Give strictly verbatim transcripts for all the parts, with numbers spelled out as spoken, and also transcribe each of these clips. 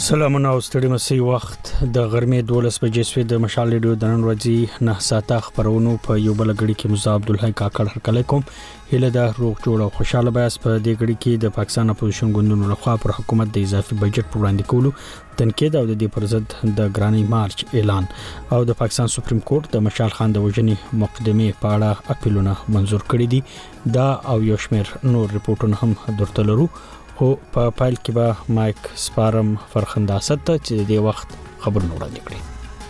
سلامونه او ستړي مسي وخت د غرمې دولس بجې سوي د مشال ریډیو د نن ورځې نه ساته خبرونو په یو بل غړي کې مزه عبدالحی کاکړ هرکلی کوم هله د روغ جوړ او خوشاله بیاس په دې غړي کې د پاکستان اپوزیشن ګوندونو لخوا پر حکومت د اضافي بجټ پر وړاندې کولو تنقید او د دې پر ضد د ګرانی مارچ اعلان او د پاکستان سپریم کورټ د مشال خان د وژنې مقدمه په اړه اپیلونه منزور کړی دي دا او یو شمېر نور ریپورتونه هم درته لرو خو په پایل کې به مایک سپارم فرخنده اسد چې د وخت خبر وړاندې کړي.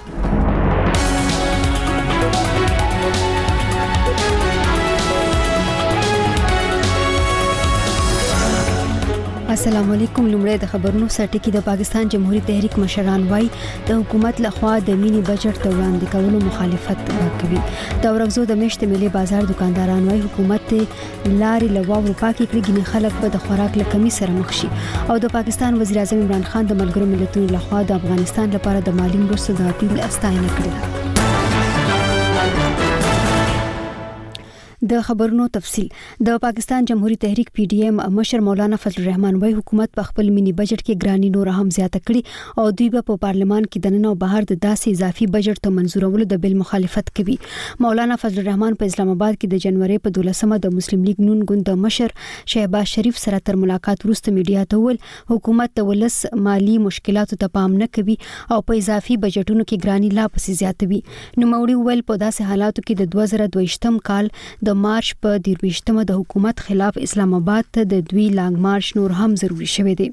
السلام علیکم. لومړی د خبرونو سرټکی د پاکستان جمهوریت تحریک مشران وای د حکومت لخوا د مینی بجټ ته وړاندې کولو مخالفت وکوي. د ورغزو د میشت ملي بازار دکانداران وای حکومت لاري لواو پاکي کړي خلک به د خوراک لکمي سره مخ شي او د پاکستان وزیر اعظم عمران خان د ملګرو ملتونو لخوا د افغانستان لپاره د مالی مرستو د اپیل استاینه کړې. د خبرونو تفصیل د پاکستان جمهوریت تحریک پی ډی ایم مشر مولانا فضل الرحمن وای حکومت په خپل مینی بجټ کې ګرانی نور هم زیاته کړي او دوی په پارلمان کې د نن او بهر د داسې اضافي بجټ ته منزورولو د بل مخالفت کوي. مولانا فضل الرحمن په اسلام آباد کې د جنوري په دولسمه د مسلم لیگ نون ګوند مشر شهباز شریف سره تر ملاقات وروسته میډیا ته ویل حکومت د ولس مالی مشکلاتو ته پام نه کوي او په اضافي بجټونو کې ګرانی لا پسې زیاتوي. نو موري ویل په داسې حالاتو کې د دوه زره دوه کال د مارچ په دیربشتمه د حکومت خلاف اسلام آباد ته د دوی لانګ مارچ نور هم ضروری شوی دی.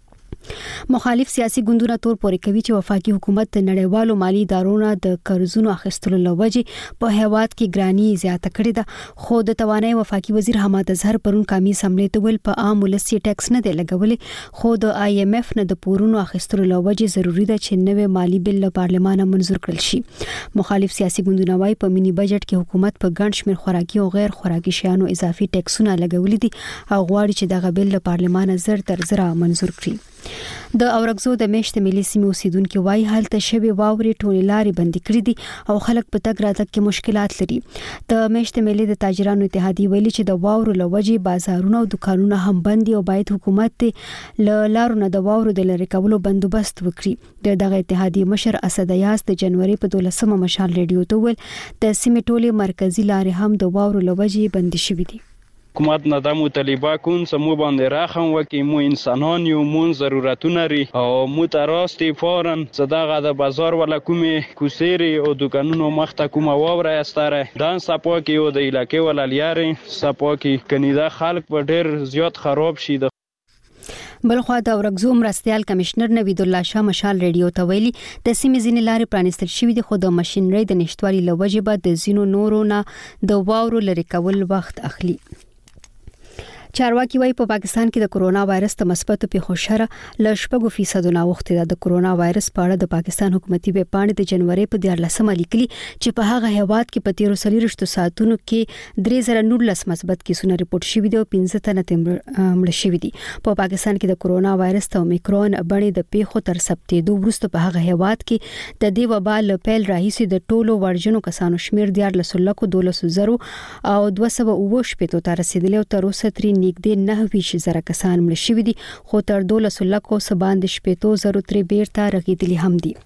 مخالف سیاسي ګوندونه تور پورې کوي چې وفاقي حکومت د نړیوالو مالی ادارو د قرضونو اخیستلو لوجې په هیواد کې ګرانی زیاته کړې ده خو د توانای وفاقي وزیر حماد اظهر پرون کمی سملې ته ویل په عام ولسی ټیکس نه دی لګولې خو د آی ایم ایف نه د پورونو اخیستلو لوجې ضروری ده چې نوې مالی بل له پارلمان منزور کړل شي. مخالف سیاسي ګوندونه وايي په مینی بجټ کې حکومت په ګڼ شمېر خوراکي او غیر خوراکي شیانو اضافي ټیکسونه لګولې دي او غواړي چې دغه بل له پارلمان زر تر زر منزور کړي. د اورغزو د میشت ملي سیمې اوسیدونکو وايي حالت شوی واوري ټولې لارې بند کړې دي او خلک په تګ راتګ کې مشکلات لري. د میشت ملي د تاجرانو اتحادیه ویلي چې د واورو لوجې بازارونه او دکانونه هم بند دي او باید حکومت له لارو نه د واورو د لری کولو بندوبست وکړي. د دغه اتحادیه مشر اسد یاس د جنوري په دولسمه مشال ریډیو ته ویل د سیمې ټولې مرکزی لارې هم د واورو لوجې بند شوې دي. حکومت نه د مطالبه کون سمو باندې راخم وکي مو انسانان یو مون ضرورتونه لري او مو تراستی فورن صداغه د بازار ولا کومه کوسيري او دکانونو مخته کومه واوره استره دان سپو کې او د علاقې ولا لیاري سپو کې کنيدا خلک په ډېر زیات خراب شي. بلخوا د اورغزو مرستيال کمشنر نوید الله شاه مشال ریډیو ته ویلي د سیمې ځینې لارې پرانستل شوې دي خو د ماشينري د نشټوالي لوجې به د زینو نورو نه د واورو لری کول وخت اخلي. چارواکي وايي په پاکستان کې د کرونا وایرس ته مثبت پیښو شره ل شپږ فیصد ناوخته ده. د کرونا وایرس په اړه د پاکستان حکومتي ویب پاڼې د جنوري په دیارلسمه لیکلي چې په هغه هیواد کې په تیرو سلیرشتو ساعتونو کې درې زره نولس مثبت کیسونه ریپورت شوي دي او پنځه تنه مړه شوي دي. په پاکستان کې د کرونا وایرس ته اومیکرون بڼې د پیښو تر ثبتېدو وروسته په هغه هیواد کې د دې وبا له پیل راهیسې د ټولو ورجنو کسانو شمیر دیارلس لکو دولس زرو او دوه سوه اووه شپېته ته رسیدلی او تر اوسه ترې نږدې نه ویش زره کسان مړه شوي دي خو تر دولس لکو سباند شپېته زرو ترې بیرته رغېدلي هم دي.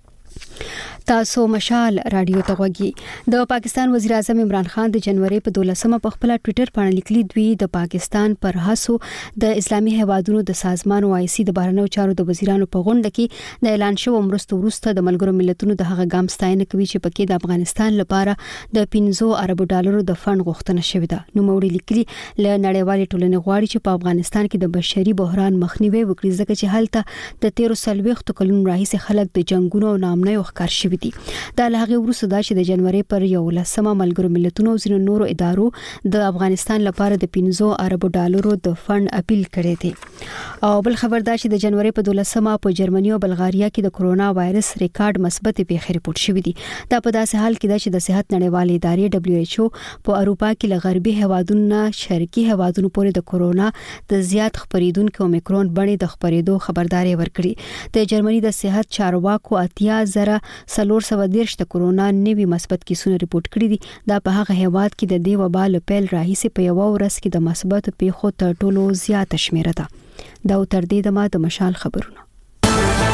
تاسو مشال رادیو ته غوږی. د پاکستان وزیر اعظم عمران خان د جنوري په دولسمه په خپل ټوئیټر باندې لیکلي دوی د پاکستان پر هڅو د اسلامي هیوادونو د سازمان او آی سی د بهرنیو چارو د وزیرانو په غونډه کې د اعلان شوی مرستو وروسته د ملګرو ملتونو د هغه ګام ستاینه کوي چې پکې د افغانستان لپاره د پنځه اربو ډالرو د فند غوښتنه شوې ده. نو موري لیکلي له نړیوالې ټولنې غواړي چې په افغانستان کې د بشري بحران مخنیوي وکړي ځکه چې هلته د تیرو سلويختو کلونو راهیسې خلک د جنگونو او نامنیو ښکار شوي دي. دا له هغه وروسته دا چې د جنوري پر یو لسمه ملګرو ملتونو او ځینو نورو ادارو د افغانستان لپاره د پنځه اربو ډالرو د فند اپیل کړی دی. او بل خبر دا چې د جنوري په دولسمه په جرمني او بلغاریا کې د کرونا وایرس ریکارډ مثبت پیښې ریپورت شوې دي. دا په داسې حال کې ده چې د صحت نړیوالې ادارې دبليو ایچ او په اروپا کې له غربي هیوادونو نه شرقي هیوادونو پورې د کرونا د زیات خپریدونکو اومیکرون بڼې د خپریدو خبرداري ورکړي. د جرمني د صحت چارواکو اتیا زره څلور سوه دیرش د کرونا نوي مثبت کیسونه ریپورت کړي دي. دا په هغه هیواد کې د دې وبا له پیل راهیسې په یو ورځ کې د مثبت پیښو تر ټولو زیات شمیره ده. دا تر دې دمه د مشال خبرونه.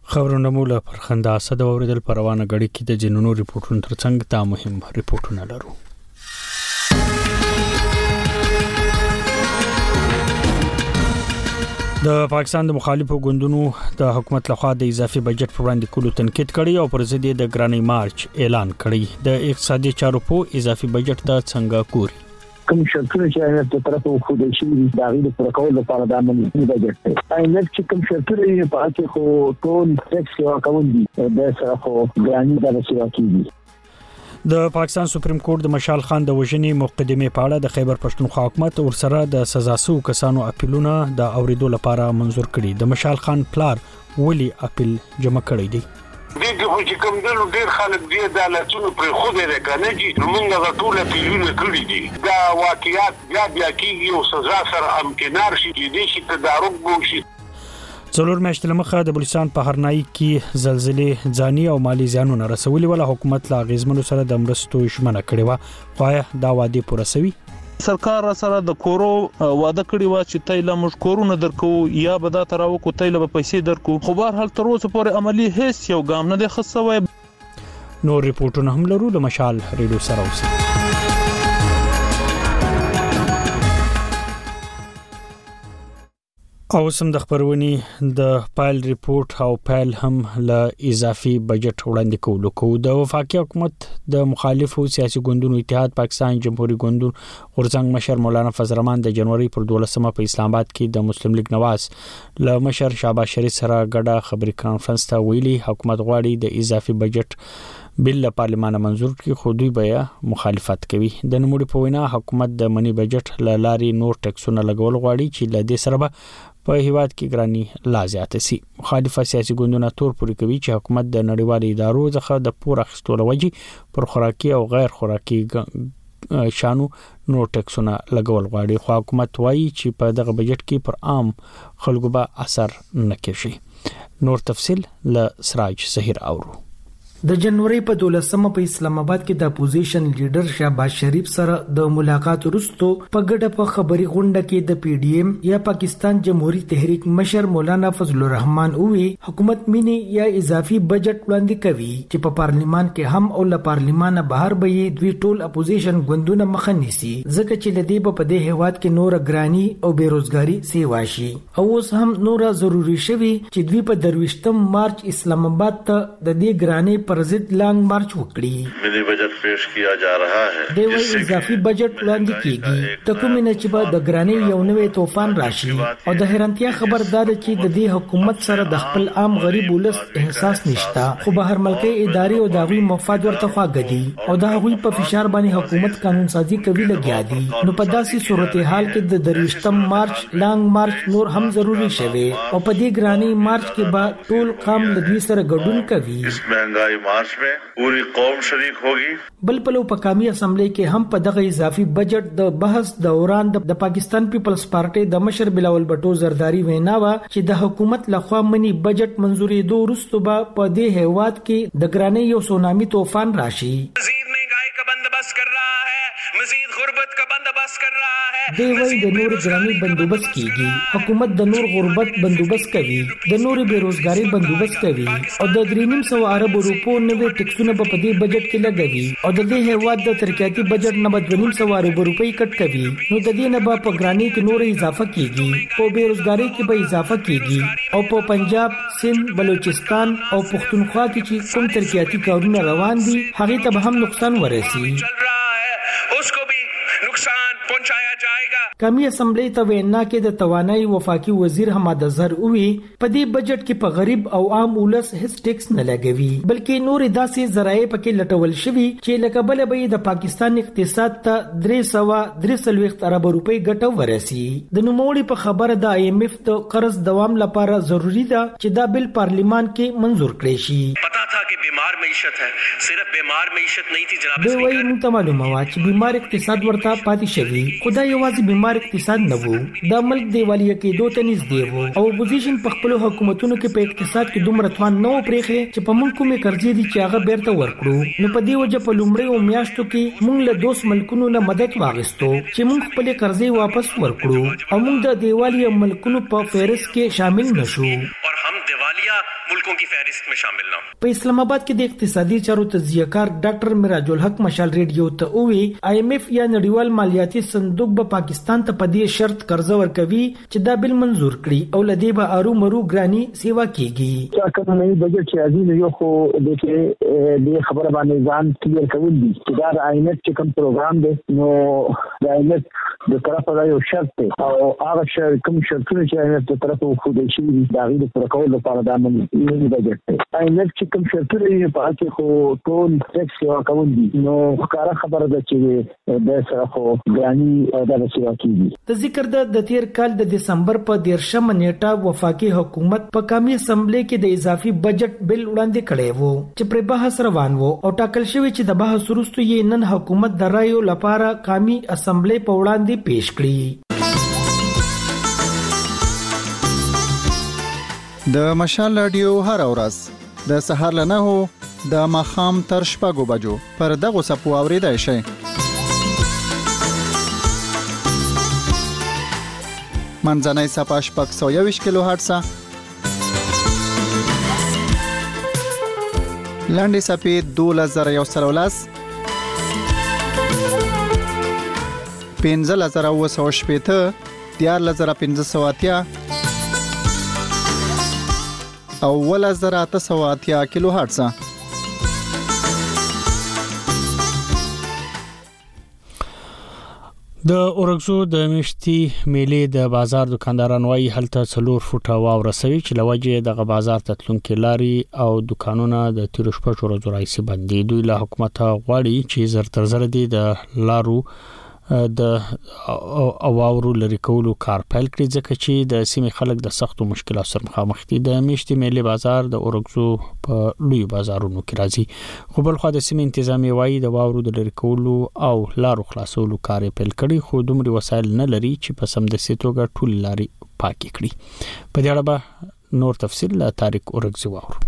خبرونه مولا پر خندا صد اوریدل پروانه غړي کې د جنونو ریپورتونو ترڅنګ تا مهم ریپورتونه لرو. د پاکستان د مخالفو ګوندونو د حکومت لخوا د اضافي بجټ پر وړاندې کولو تنقید کړی او پر ضد د ګرانۍ مارچ اعلان کړی. د اقتصادي چارو په اضافي بجټ ته څنګه ګوري؟ کوم شرطونه چې هغه په طرف خو د شي د هغه پر کول لپاره د عملي بجټ دی. اینک چې کوم شرطونه یې په هغه خو ټول ټیکس یو کول دي د سره خو ګراني د رسوا کیږي. د پاکستان سپریم کورټ د مشال خان د وژنې مقدمه په اړه د خیبر پښتونخوا حکومت ور سره د سزا سو کسانو اپیلونه د اوریدو لپاره منظور کړي. د مشال خان پلار ولی اپیل جمع کړی دی. دغه خو چې کوم دنو ډیر خلک دی د عدالتونو پر خو دې کنه چې موږ د ټول پیلونه کړی دي. دا واقعیت بیا بیا کیږي او سزا سره امکنار شي چې دې شي تدارک وشي. څلور میاشتې لمخه د بلوچستان په هرنای کې زلزلې ځاني او مالی زیانونه رسولي ولا حکومت لا غیزمنو سره د مرستو ژمنه کړې و خو دا وعده پوره شوی. سرکار سره د کورو وعده کړی و چې تایله موږ کورونه درکو یا به دا تراو کو تایله به پیسې درکو خو بهر حال تر اوسه پورې عملی هیڅ یو ګام نه دی خصوي. نور ریپورتونه هم لرو د مشال ریډیو سره اوسه. او سم د خبرونی د پایل ریپورت او پایل هم له اضافي بجټ وړاندې کولو کو د وفاقي حکومت د مخالفو سیاسي ګوندونو اتحاد پاکستان جمهوریت ګوند غورځنګ مشر مولانا فضل الرحمن د جنوري پر دولسمه په اسلام آباد کې د مسلم لیگ نواز له مشر شهباز شریف سره ګډه خبري کانفرنس ته ویلي حکومت غواړي د اضافي بجټ بل پارلمان منظور کړي خو دوی بیا مخالفت کوي. د نوموړي په وینا حکومت د منی بجټ له لارې نور ټیکسونه لګول غواړي چې له دې سره به په هیواد کې ګرانی لا زیات سي. مخالفه سیاسي ګوندونه تور پوري کوي چې حکومت د نړیوالو ادارو څخه د پور اخیستلو لوجې پر خوراکي او غیر خوراکي شانو نور ټیکسونه لګول غواړي خو حکومت وایي چې په دغه بجټ کې پر عام خلکو به اثر نه کوي. نور تفصيل ل سراج زهیر اورو. د جنوري په دولسمه په اسلام آباد کې د اپوزیشن لیډر شهباز شریف سره د ملاقات وروسته په ګډه په خبري غونډه کې د پی ډی ایم یا پاکستان جمهوریت تحریک مشر مولانا فضل الرحمن وی حکومت مینی یا اضافي بجټ وړاندې کوي چې په پارلیمان کې هم او له پارلیمان بهر به دوی ټول اپوزیشن ګوندونه مخ نیسي ځکه چې لدی په دې هیواد کې نور ګرانی او بیروزګاری سیوا شي او اوس هم نور ضروری شوی چې دوی په درويشتم مارچ اسلام آباد ته د دې ګرانی پر ضد لانګ مارچ وکړي. ملي بجټ پیش کیا جا رہا ہے. د وی اضافي بجټ وړاندې کیږي ته کوم نه چې به د ګرانۍ یو نوې طوفان راشي او د حیرانتیا خبردار چې د دې حکومت سره د خپل عام غریب ولس احساس نشته خو بهر ملکي ادارې او داوی مفاد ورته خواګدي او دا غوي په فشار باندې حکومت قانون سازي کوي لګیا دي. نو په داسې صورتحال کې د درويشتم مارچ لانګ مارچ نور هم ضروری شوی او په دې ګرانۍ مارچ کې به ټول قوم لدوی سره ګډون کوي. اس مهنګای مارچ میں پوری قوم شریک ہوگی. بل پلو په قومي اسمبلی کې هم په دغه اضافي بجټ د بحث دوران د پاکستان پیپلز پارټي د مشر بلاول بټو زرداری وینا وا چې د حکومت لخوا منی بجټ منزوري دوه وروسته به په دې هیواد کې د ګرانۍ یو سونامي طوفان راشي. مزید مهنګای کا بندوبست کر رہا ہے مزید غربت کا بندوبست کر رہا ہے. دی وی د نور ګرانۍ بندوبست کیږي حکومت د نور غربت بندوبست کوي د نور بیروزګاری بندوبست کوي او د درېنیم سو عرب روپو نوې ټیکسونه په دې بجټ کې لګوي او د دې هیواد د ترقیاتي بجټ نه بدونیم سو عرب روپۍ کټ کوي. نو د دې نه به په ګرانۍ کې نور اضافه کیږي په بیروزګاری کې به اضافه کیږي او په پنجاب سند بلوچستان او پښتونخوا کې چې کوم ترقیاتي کارونه روان دي هغه ته به هم نقصان ورسي. اس کو بھی نقصان پہنچایا جائے گا. قومي اسمبلی ته وینا کې د توانایي وفاقي وزیر حماد اظهر وی په دې بجټ کې په غریب او عام ولس هیڅ ټیکس نه لګوي بلکې نور داسې ذرایع پکې لټول شوی چې لکه بل به د پاکستان اقتصاد ته درې سوه درې سلويخت ارب روپۍ ګټه ورسي. د نوموړي په خبره د آی ایم ایف د قرض دوام لپاره ضروری ده چې دا بل پارلیمان کې منظور کړي شي. پتا تھا کہ بیمار معیشت ہے صرف بیمار معیشت نہیں تھی جناب اسپیکر. دوی نو ته معلومه وا چې بیمار اقتصاد ورته پاتې شوی خدای یوازې بیمار اقتصاد نه وو د ملک دیوالیه کې دوه تنیز دی وو او اپوزیشن په خپل حکومتونو کې په اقتصاد کې دومره توان نه پرېخه چې په مونږ کومه قرضې دي چې هغه بیرته ورکړو. نو په دې وجه په لومړی او میاشتو کې مونږ له دوه ملکونو نه مدد واغستو چې مونږ خپل قرضې واپس ورکړو او مونږ د دیوالیه ملکونو په فهرست کې شامل نشو. اور هم دیوالیه मुल्कों की फहरिस्त में शामिल ना हो। په اسلام آباد کې د اقتصادي چارو تجزیه کار ډاکټر میراج الحق مشال ریډیو ته وی آی ایم ایف یا نړیوال مالیاتي صندوق به پاکستان ته په دې شرط قرض ورکوي چې دا بل منزور کړي او لدی به ارو مرو ګرانی سیوا کیږي. دا کوم نه بجټ چې عزیز یو خو د دې خبره باندې ځان کلیر کول دي چې دا آی ایم ایف چې کوم پروګرام دی نو د آی ایم ایف د طرفه دا یو شرط دی او هغه شرط کوم شرطونه چې آی ایم ایف د طرفه خو د شي دا غي د پوره کولو لپاره دا ملي بجټ دی. آی ایم ایف چې کوم شرطونه یې په هغه خو ټول ټیکس یو کول دي نو ښکارا خبره ده چې د سره خو ګرانی او د سیوا کیږي. د ذکر د تیر کال د دسمبر په دیرشم نیټه وفاقي حکومت په قومي اسمبلی کې د اضافي بجټ بل وړاندې کړی وو چې پر بحث روان وو او ټاکل شوی چې د بحث وروسته یې نن حکومت د رایو لپاره قومي اسمبلی په وړاندې پیش کړی. د مشال رادیو هر ورځ د سهار له نهو د ماښام تر شپږو بجو پر دغه سپو اوریدای شئ. منځنۍ صفحه شپږ سوه یوویشت کیلو هرتز، لاندې صفحې دولس زره یو سل او لس، پنځلس زره اووه سوه شپېته، دیارلس زره پنځه سوه اتیا او اوولس زره اته سوه اتیا کیلو هرتز. د اورګزو د میشتي میلې د بازار دکانداران وايي هلته څلور فوټه واوره سوي چې لوجه د بازار ته تلونکي لاري او دکانونه د تیر شپږ ورځو راځي باندې دوی له حکومت غواړي چې زر تر زر دي د لارو د اواورو لري کولو کار پیل کړي ځکه چې د سیمې خلک د سختو مشکلاتو سره مخامخ دي. د میشتي میلې بازار د اورګزو په لوی بازارونو کې راځي خو بل خو د سیمې انتظامی وايي د اواورو د لري کولو او لارو خلاصولو کار پیل کړي خو دومره وسایل نه لري چې په سم د سیتوګه ټول لاري پاکي کړي. په دې اړه به نور تفصیل له طارق اورګزو واورو.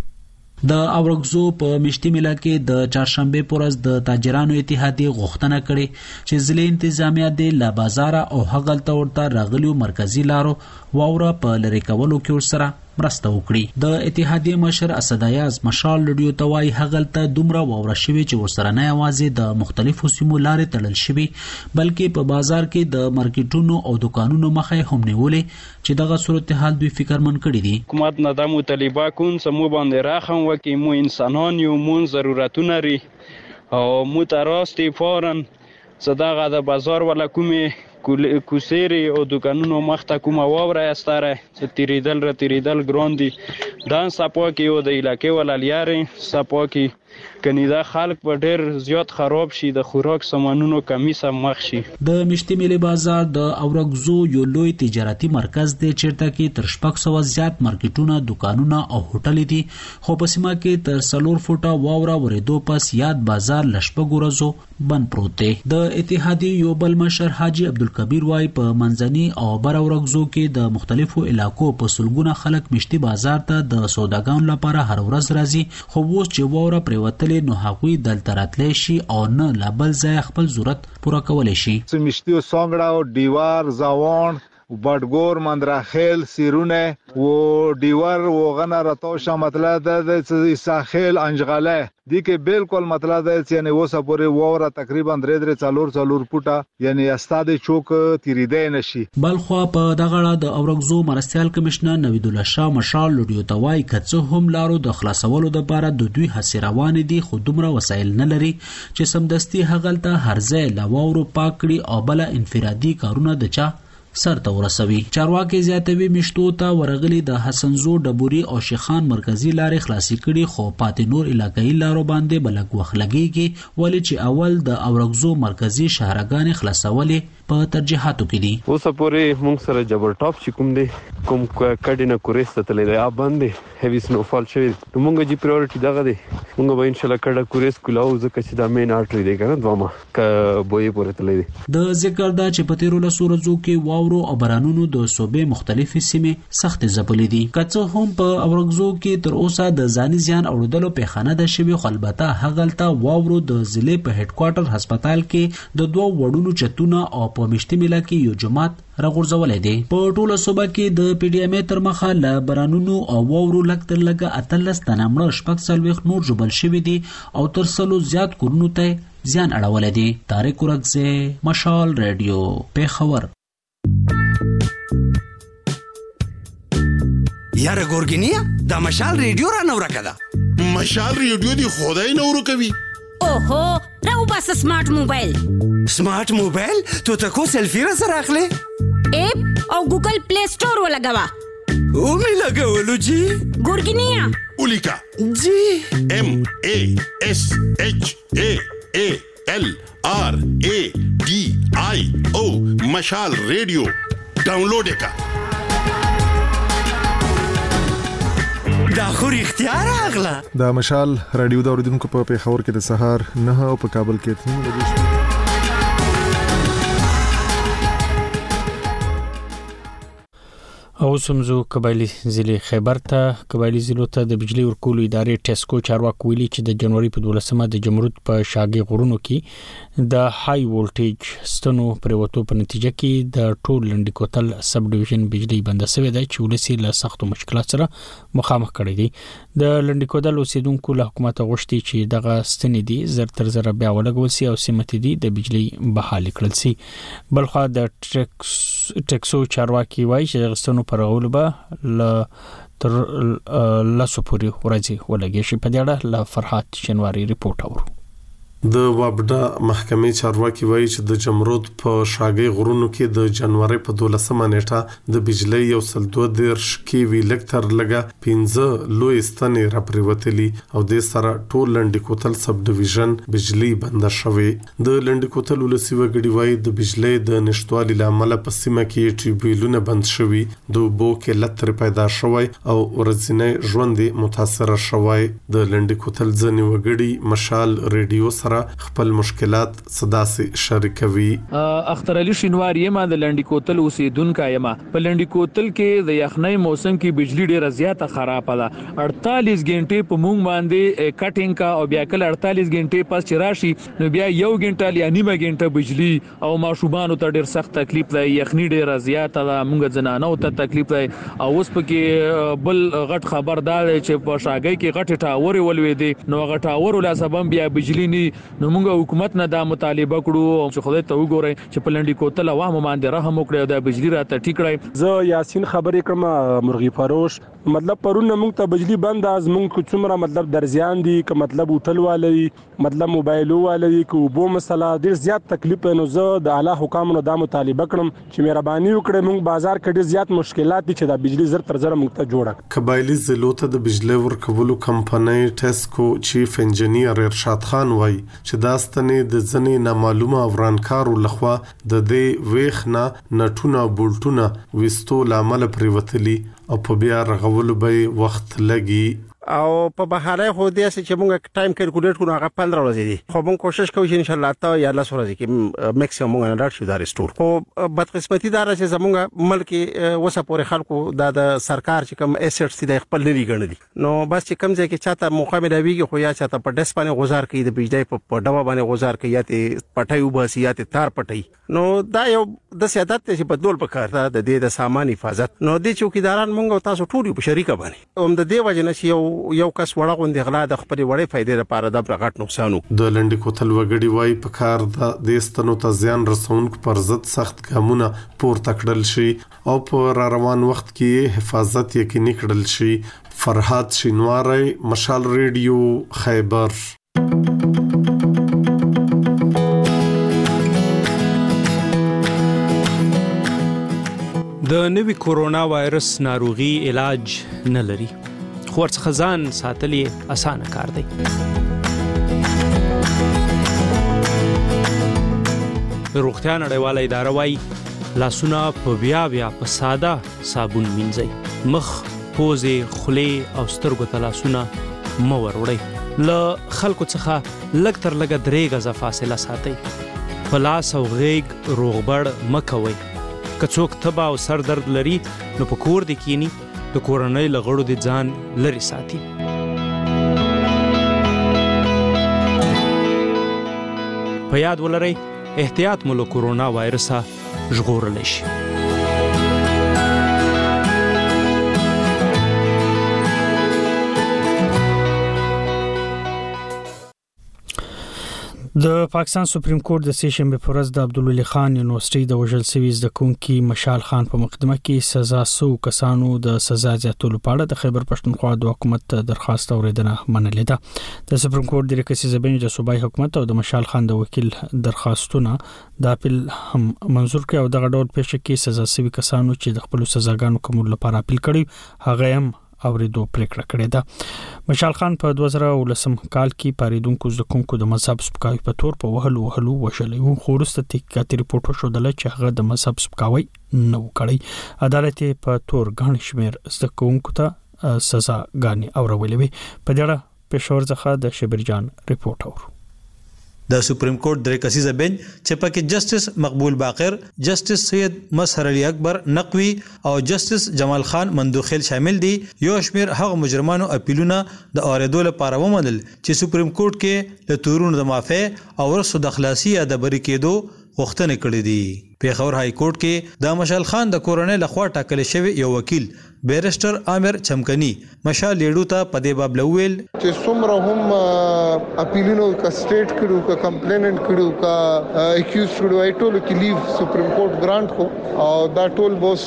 د اورګزو په مشتي میله کې د چهارشنبه پورز د تاجرانو اتحادیه غوښتنه کړې چې ضلع انتظامیه د لا بازار او هغلته ورته راغلیو مرکزی لارو واوره په لری کولو کې ورسره مرسته وکړي. د اتحادیه مشر اسد ایاز مشال لډیو توای هغلته دومره واوره شوی چې ورسره نه یوازې د مختلفو سیمو لارې تړل شوی بلکې په بازار کې د مارکیټونو او دکانونو مخه هم نیولې چې دغه صورتحال دوی فکرمن کړی دي. حکومت نه د مطالبه کون سمو باندې راخم وکي مو انسانان یو مون ضرورتونه لري او مو تراستی فورن صداغه د بازار ولا کومه کوسيري او دکانونو مخته کومه واوره استاره چې تیریدل را تیریدل ګراندي دان سپو کې او د علاقې وللیاري سپو کې کنيدا خلک په ډېر زیات خراب شي د خوراک سامانونو کمی سم مخ شي. د مشتي میلې بازار د اورګزو یو لوی تجارتي مرکز دی چیرته کې تر شپږ سوه زیات مارکیټونه دکانونه او هوټل دي خو په سیمه کې تر څلور فوټه واوره ورېدو پس یاد بازار لشپږ ورځو بند پروت دی. د اتحادیې یو بل مشر حاجی عبدالکبیر وايي په منځني او بر اورګزو کې د مختلفو علاقو په سلګونه خلک مشتي بازار ته د سوداګانو لپاره هر ورځ راځي خو اوس چې واوره پریوتلې نو هغوی دلته راتلی شي او نه لا بل ځای خپل ضرورت پوره کولی شي. مشتي او سانګړه او دیوار زاوان بادګور مندراخیل سیرونه و دیوار و غنا راتوشه مطلب ده د ساحل انجغله دي کې بالکل مطلب ده چې یعنی وسه پورې ووره تقریبا درې درې څلور څلور پټه یعنی استاد چوک تیریدې نشي. بلخو په دغه اړه د اورګزو مرستيال کمشنر نوید الله شاه مشال لډیو توای کڅه هم لارو د خلاصولو لپاره د دوی هڅې روان دي خو دومره وسایل نه لري چې سمدستي هغلته هرځه لاوورو پاکړي او بل انفرادي کارونه د چا سرته ورسوي. چارواکي زیاتوي مشتو ته ورغلي د حسنزو ډبوري او شیخان مرکزی لارې خلاصي کړي خو پاتې نور علاقايي لارو باندې بلګ وخت لګيږي ولې چې اول د اورګزو مرکزی شهرګان خلاصولې په ترجیحاتو کې دي. اوس پورې موږ سره جبل ټاپ چې کوم دی کوم کډینه کورېسته تللی دی باندې هیوی سنوفال شوی نو موږ جی پریورټي دغه دی موږ به ان شاء الله کډه کورېس کولاو ځکه چې دا مین آرټری دی کنه دوامه ک بوې پورې تللی دی. د ذکر دا چې په تیرو لسو ورځو کې واورو او بارانونو د صوبې مختلفې سیمې سخت ځپلې دي. کڅه هم په اورګزو کې تر اوسه د ځاني زیان اوریدلو پیښانه ده شوی خو البته هغلته واورو د ضلع په هډ کوارټر هسپتال کې د دوه وړونو چتونه او په مشتي ملا کې یو جماعت راغورځولې دي. په ټوله صوبه کې د پی ډی ایم تر مخه ل برانونو او وورو لکتر لګه اتلس تنه مړ شپږ څلوېښت نور جبل شوي دي او تر سلو زیات کورونو ته زیان اړولی دی. طارق ورکزی، مشال ریډیو، پیښور. یاره ګورګینیا دا مشال ریډیو را نو راکده. مشال ریډیو دی خدای نو ورکوي. اوهو راو بس سمارټ موبایل. سمارټ موبایل تو تکو سیلفی را سره اخلي؟ اپ او ګوګل پلی سٹور ولګوا. او می لګولو جی. ګورګینیا اولیکا جی ام ا اس اچ ا ا ال آر ا डी आई ओ مشال ریډیو ډاونلوډ کا. دا خو اختیار اغلا. دا مشال رادیو دا اوریدونکو په پیښور کې د سهار نه او په کابل کې تنو بجې. او سمزو قبایلی ضلع خیبر ته قبایلی ضلع ته د بجلی ورکولو ادارې ټیسکو چارواکي ویلي چې د جنوري په دولسمه د جمرود په شاګي غرونو کې د های وولټیج ستنو پروتو په نتیجه کې د ټول لنډی کوتل سب ډیویژن بجلی بند شوې ده چې ولسی له سختو مشکلات سره مخامخ کړي دي. د لنډی کوتل اوسیدونکو له حکومت غوښتي چې دغه ستنې دي زر تر زر بیا ولګول سي او سیمه دي د بجلی بحال کړل سي. بلخو د ټیکس ټیکسو چارواکي وایي چې غستنو پر غولبه ل تر لاسو پوری ورځي ولګي شي. په دې اړه ل فرحات شنواری ریپورت اورو. د وابډا محکمې چارواکي وایي چې د جمرود په شاګي غرونو کې د جنوري په دولسمه نیټه د بجلی یو سل دوه دیرش کې وی لکتر لګه پنځه لوی ستنې را پریوتلي او د سره ټول لنډی کوتل سب ډیویژن بجلی بند شوی. د لنډی کوتل ولسی وګړي وایي د بجلی د نشټوالي لامل په سیمه کې ټریبیولونه بند شوی، د بو کې لتر پیدا شوی او ورځنی ژوند متاثر شوی. د لنډی کوتل ځنی وګړي مشال ریډیو خپل مشکلات صداسي شریکوي. اختر علي شینواری ما د لنډی کوتل اوسیدونکو یم. په لنډی کوتل کې د یخنۍ موسم کې بجلی ډیره زیاته خراب ده. اړتالیس غنټې په مونږ باندې کټینګ کا او بیا کله اړتالیس غنټې پس چې راشي نو بیا یو غنټه یا نیمه غنټه بجلی او ماشوبانو ته ډیر سخت تکلیف دی. یخنۍ ډیره زیاته ده، مونږ زنانو ته تکلیف دی. او اوس پکې بل غټ خبر دا دی چې په شاګۍ کې غټ ټاور ولوي دي نو غټ ټاور له سبب بیا بجلی نه نو موږ حکومت نه دا مطالبه کړو چې خدای ته وګوري چې په لنډی کوتل عوام باندې رحم وکړي او د بجلی راته ټیکړای. زه یاسین خبرې کوم مرغی فروش. مطلب پرونه موږ ته بجلی بند از موږ څومره مطلب درزیان دي که مطلب هوټل والي مطلب موبایل والي که وبو مسله ډیر زیات تکلیف نو زه د اعلی حکامونو دا مطالبه کړم چې مهرباني وکړي موږ بازار کې ډیر زیات مشکلات دي چې د بجلی زر تر زر موږ ته جوړه. قبایلی ضلعو ته د بجلی ورکولو کمپنۍ ټیسکو چیف انجینیر ارشاد خان وایي چې دا ستنې د ځنې نامعلومه ورانکارو لخوا د دې ویخ نه نټونه بولټونه وستو لامل پریوتلی او په بیا رغولو به وخت لګي. او په بهاره خو دې چې موږ ټایم کیلکولیټ کوو هغه پندرہ ورځې دي، خو موږ کوشش کوو چې ان شاء الله تا یا لس ورځې کې میکسیمم موږ نه راځو دا ریسټور. خو بدقسمتي دا چې زموږ ملک وسه پورې خلکو دا د سرکار چې کوم ایسټس دي خپل لري ګڼلي نو بس چې کوم ځای کې چاته موقع ملويږي خو یا چاته په ډیس باندې غوزار کوي د بجلی په ډبه باندې غوزار کوي یا ته پټي وباسي یا ته تار پټي نو دا یو د سیادت چې بدلول پکار ده د دې د سامان حفاظت. نو د چوکیداران موږ تاسو ټول په شریکه باندې هم د دې وجه نشي یو یو کس وړه غوندې غلا د خپل وړې فائدې لپاره د غټ نقصانو. د لنډی کوتل وګړي وای په کار د دستنو ته زیان رسونکو پر ضد سخت ګامونه پورته کړل شي او په را روان وخت کې حفاظت یقیني کړل شي. فرحات شینواری، مشال ریډیو، خیبر. د نوي کورونا وایرس ناروغي علاج نه لري، خو ورڅخه ځان ساتل یې اسانه کار دی. روغتیا نړیواله اداره وایي لاسونه په بیا بیا په ساده صابون مینځئ. مخ، پوزې، خولې او سترګو ته لاسونه مه وروړئ. له خلکو څخه لږ تر لږه درې غزه فاصله ساتئ. په لاس او غیږ روغبړ مه کوئ. که څوک تبه او سر درد لري نو په کور دې کینی، د کورنۍ له غړو دې ځان لرې ساتي. په یاد ولرئ احتیاط مو له کورونا وایرسه ژغورلی شي. د پاکستان سپریم کورټ د سې شنبه پر ورځ د عبدالولي خان یونیورسيټي د وژل شوی زده کوونکي مشال خان په مقدمه کې سزا سو کسانو د سزا زیاتولو په اړه د خیبر پښتونخوا د حکومت درخواست اوریدنه منلې ده. د سپریم کورټ د ریکسي زبېن د صوبایي حکومت او د مشال خان د وکیل درخواستونه د اپیل هم منزور کړ او دغه ډول پېښه کې سزا سوي کسانو چې د خپل سزاګانو کومول لپاره اپیل کړی هغه هم اوریدو پریکړه کړې ده. مشال خان په دوه زره ولسم کال کې پاریدونکو زکونکو د مذهب سپکاوي په تور په وهلو وهلو وشلې وو، خو وروسته تحقیقاتي ریپورت وشودل چې هغه د مذهب سپکاوي نه وکړي. عدالت په تور غن شمیر زکونکو ته سزا غاني اورولې وي. په دغه پېښور څخه د شبیر جان ریپورت اورو. د سپریم کورټ د ریکسي بنچ چې پکې جسټس مقبول باقر، جسټس سید مسهر علي اکبر نقوی او جسټس جمال خان مندوخیل شامل دي، یو شمیر هغه مجرمانو اپیلونه د اوریدو لپاره ومنل چې سپریم کورټ کې له تورونو د معافی او ورسره د خلاصي یا د بری کېدو غوښتنه کړې دي. پیښور های کورټ کې د مشال خان د کورنۍ لخوا ټاکل شوی یو وکیل بیرسټر عامر چمکنی مشال لیډو ته په دې باب لویل چې څومره هم اپیلونو کا سټیټ کړو کا کمپلیننټ کړو کا اکیوز کړو ای ټول کې لیو سپریم کورټ ګرانټ کو او دا ټول بوس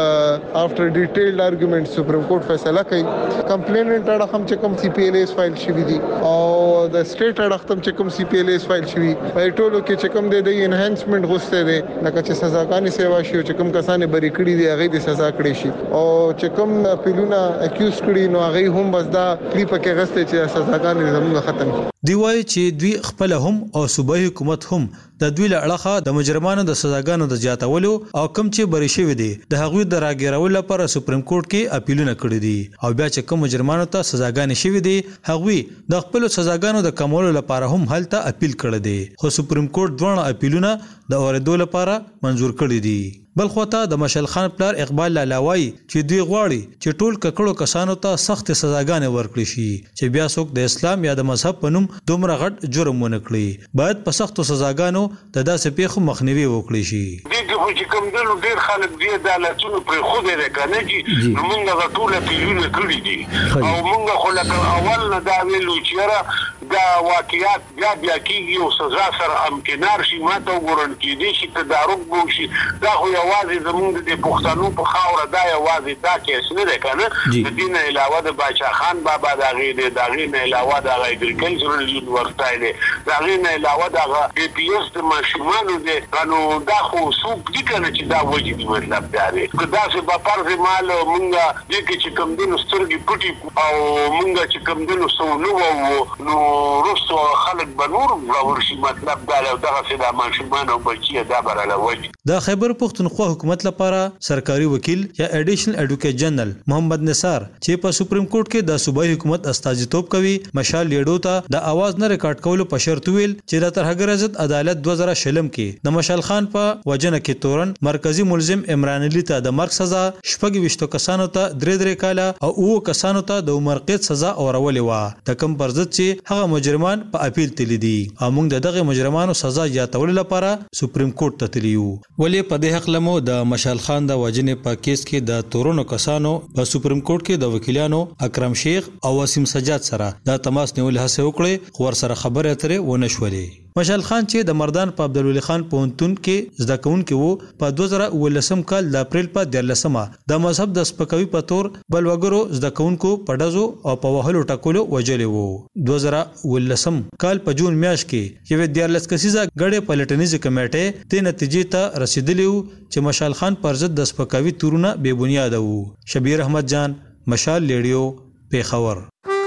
افټر ډیټیلډ ارګومنټ سپریم کورټ فیصله کوي. کمپلیننټ اړه هم چې کوم سی پی ایل ایس فایل شوی دي او د سټیټ اړه هم چې کوم سی پی ایل ایس فایل شوی ای ټول کې چې کوم د انهانسمنت غوښته دي لکه چې سزاګانې سیوا شي چې کوم کسانې بری کړی دي هغه د سزا کړی شي او چې کوم اپیلونه اکیوز کړي نو هغه هم بس دا کلیپ کې غسته چې سزاګانې زموږ ختم شي. دی وایي چې دوی خپل هم او صوبایي حکومت هم د دوی له اړخه د مجرمانو د سزاګانو د زیاتولو او کم چې بری شوی دي د هغوی د راګیرولو لپاره سپریم کورټ کې اپیلونه کړي دي او بیا چې کوم مجرمانو ته سزاګانې شوی دي هغوی د خپل سزاګانو د کمولو لپاره هم هلته اپیل کړي دي، خو سپریم کورټ دوه اپیلونه د اوریدو لپاره منزور کړي دي. بل خواته د مشال خان پلار اقبال لالاوی چې دوی غواړي چې ټول ککړو کسانو ته سخت سزاګانې ورکړي شي چې بیا څوک د اسلام یا د مذهب په نوم دومره غټ جرم ونه کړي. باید په سختو سزاګانو د داسې پیښو مخنیوي وکړي شي. دغه چې کوم دنو ډیر خلک دی د عدالتونو پر خو دې کنه چې موږ غټول پیلونه کړی دي او موږ خو لکه اول نه دا ویلو چې دا واقعیت بیا بیا کیږي او سزا سره امکنار شي ماته وګورل کېدی شي تدارک بو شي. دا خو یوازې زموږ د پښتنو په خاوره دا یوازې دا کیس نه ده کنه. د دین علاوه د باچا خان بابا دا غي د غي نه علاوه د اګریکلچرل یونیورسيټي ده دا غي نه علاوه د پی پی ایس د ماشومانو ده نو دا خو څوک دي کنه چې دا وجه دي مطلب دا دی که دا څه په فرض مال مونږه دې کې چې کوم دینو سترګې پټي او مونږه چې کوم دینو سونو وو نو رسو خلک بنور ورشي مطلب دا له دغه څه د ماشومانو بچي دا براله وجه. د خیبر پښتونخوا حکومت لپاره سرکاري وکیل یا ایډیشنل ایډوکیټ جنرال محمد نثار چې په سپریم کورټ کې د صوبایي حکومت استازیتوب کوي مشال لیډو ته د आवाज نه ریکارډ کولو په شرط ویل چې د ترهګر عزت عدالت دوه زره شلم کې د مشال خان په وجنه کې تورن مرکزی ملزم عمران علي ته د مرګ سزا شپږ ویشتو کسانو ته درې درې کاله او اوه کسانو ته د عمر قید سزا اورولې و د کم پر ضد چې هغه مجرمان په اپیل تللی دي او موږ د دغه مجرمانو سزا زیاتولو لپاره سپریم کورټ ته تللیو. ولې په دې حق لمو د مشال خان د وجنې په کیس کې د تورونو کسانو په سپریم کورټ کې د وکیلانو اکرم شیخ او وسیم سجاد سره د تماس نیول هڅه وکړي خو ور سره خبره اترې ونه شولې. مشال خان چې د مردان په عبدالولي خان پوهنتون کې زده کوونکی وو په دوه زره اوولسم کال د اپریل په دیارلسمه د مذهب د سپکاوي په تور بل وګړو زده کوونکو په ډزو او په وهلو ټکولو وجلې وو. دوه زره اوولسم کال په جون میاشت کې یو دیارلس کسیزه غړې پلټنیزه کمیټه د نتیجې ته رسیدلی وو چې مشال خان پر ضد د سپکاوي تورونه بے بنیاد وو. شبیر احمد جان، مشال لیډیو، پیښور.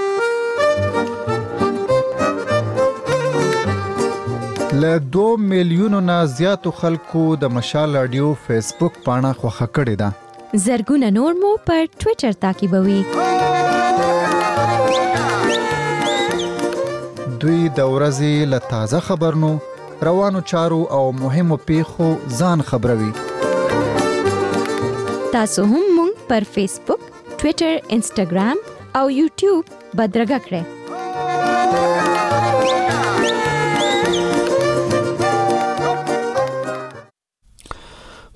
له دو میلیونو نه زیاتو خلکو د مشال رادیو فیسبوک پاڼه خوښه کړې ده. زرګونه نور مو پر ټوئیټر تعقیبوي. دوی د ورځې له تازه خبرونو، روانو چارو او مهمو پیښو ځان خبروي. تاسو هم مونږ پر فیسبوک، ټوئیټر، انسټاګرام او یوټیوب بدرګه کړئ.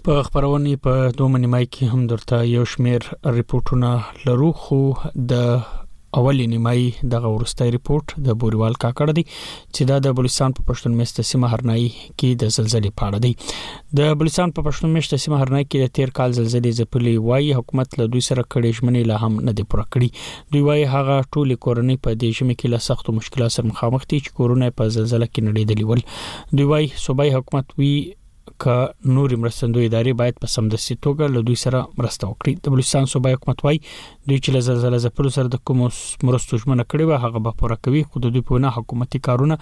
په خبرونه په دوه نیمای کې هم درته یو شمیر ریپورتونه لرو خو د اولي نیمای د ورستای ریپورت د بوریوال کاکړ دی چې دا د بلوچستان په پښتون مېشته سیمه هرنای کې د زلزلې په اړه دی د بلوچستان په پښتون مېشته سیمه هرنای کې د تیر کال زلزلې ځپلې وای حکومت له دوی سره کړي ژمنې لا هم نه دی پوره کړی دوی وای هغه ټول کورنۍ په دې ژمنې کې له سختو مشکلاتو سره مخامخ دي چې کورونه په زلزلې کې نړیدلې ول دوی وای صوبایي حکومت وی ک نور مرستندوی ادارې باید په سمدستي توګه له دوی سره مرسته وکړي د بلوچستان صوبایي حکومت وای دوی چې له زلزلې ځپلو سره د کوم مرستو ژمنه کړې و هغه به پوره کوي خو د دوی په نه حکومتي کارونه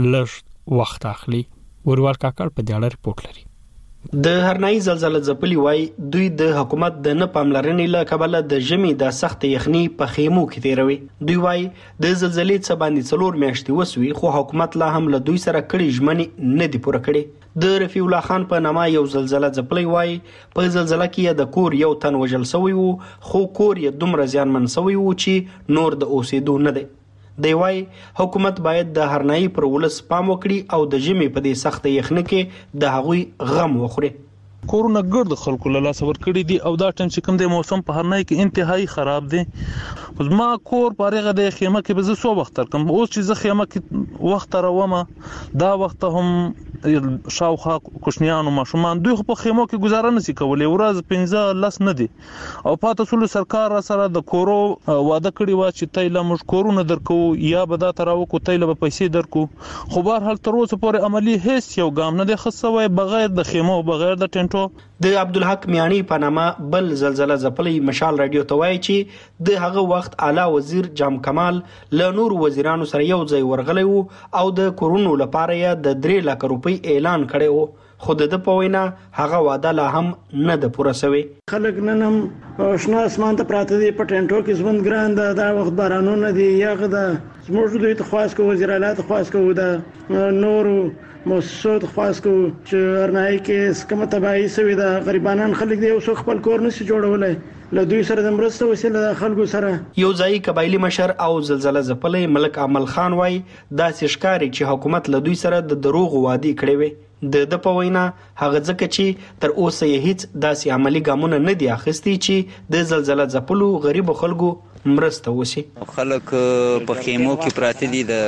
لږ وخت اخلي ورور کاکړ په دې اړه ریپورت لري د هرنای زلزلې ځپلي وای دوی د حکومت د نه پاملرنې له کبله د جمی د سخت یخني په خیمو کې تیروي دوی وای د زلزلې څخه باندې څلور میاشتې وسوي خو حکومت لا هم له دوی سره کړي ژمنې نه دی پوره کړي د رفیع الله خان په نامه یو زلزلې ځپلي وای په زلزلې کې د کور یو تن وژل شوی وو خو کور یې دومره زیانمن شوی وو چې نور د اوسېدو نه دی دی وای حکومت باید د هرنای پر ولس پام وکړي او د جمی په دې سخت یخنه کې د هغوی غم وخوري کورونه ګرد خلکو له لاس ور کړی دي او دا ټن چې کوم د موسم په هرنای کې انتهایی خراب دي خو ما کور پارغه د خیمه کې به زه سو وخت تر کوم اوس چې زه خیمه کې وخت راومه دا وخت هم شاوخوا کوشنیانو ماشومان دوی په خیمو کې گزاره نشي کولای ورځ پنځه لس نه دي او پاتې سول سرکار سره د کورو واده کړی و چې تایله مش کورونه درکو یا به دا تراو کو تایله به پیسې درکو خو بهر حال تر اوسه پورې عملی هیڅ یو ګام نه دی خصوي بغیر د خیمو بغیر د ټنټو د عبدالحق میانی په نامه بل زلزلې ځپلې مشال رادیو ته وایي چې د هغه وخت اعلی وزیر جام کمال له نور وزیرانو سره یو ځای ورغلی وو او د کورونو لپاره یې د درې لک روپۍ اعلان کړی وو خو د په وینا هغه وعده لا هم نه د پوره شوی خلک نن هم شنه اسمان ته پراته دي په ټنټو کې ژوند ګران ده دا وخت بارانونه دي یغه ده زموږ دوی ته خواست کوو وزیر اعلی ته خواست کوو د نورو موسسو خاص کو چې هرنای کې کومه تباہي سوي د غریبانان خلک دی او څو خپل کور نشي جوړولای له دوی سره د مرسته وسیله د خلکو سره یو ځای قبایلی مشر او زلزلې ځپلې ملک عمل خان وای دا سشکاري چې حکومت له دوی سره د دروغ وادي کړې وي د د پوینا هغه ځکه چې تر اوسه یې هیڅ داسې عملی ګامونه نه دي اخیستي چې د زلزلې ځپلو غریب خلکو مرسته وسی خلک په خیمو کې پراته دي د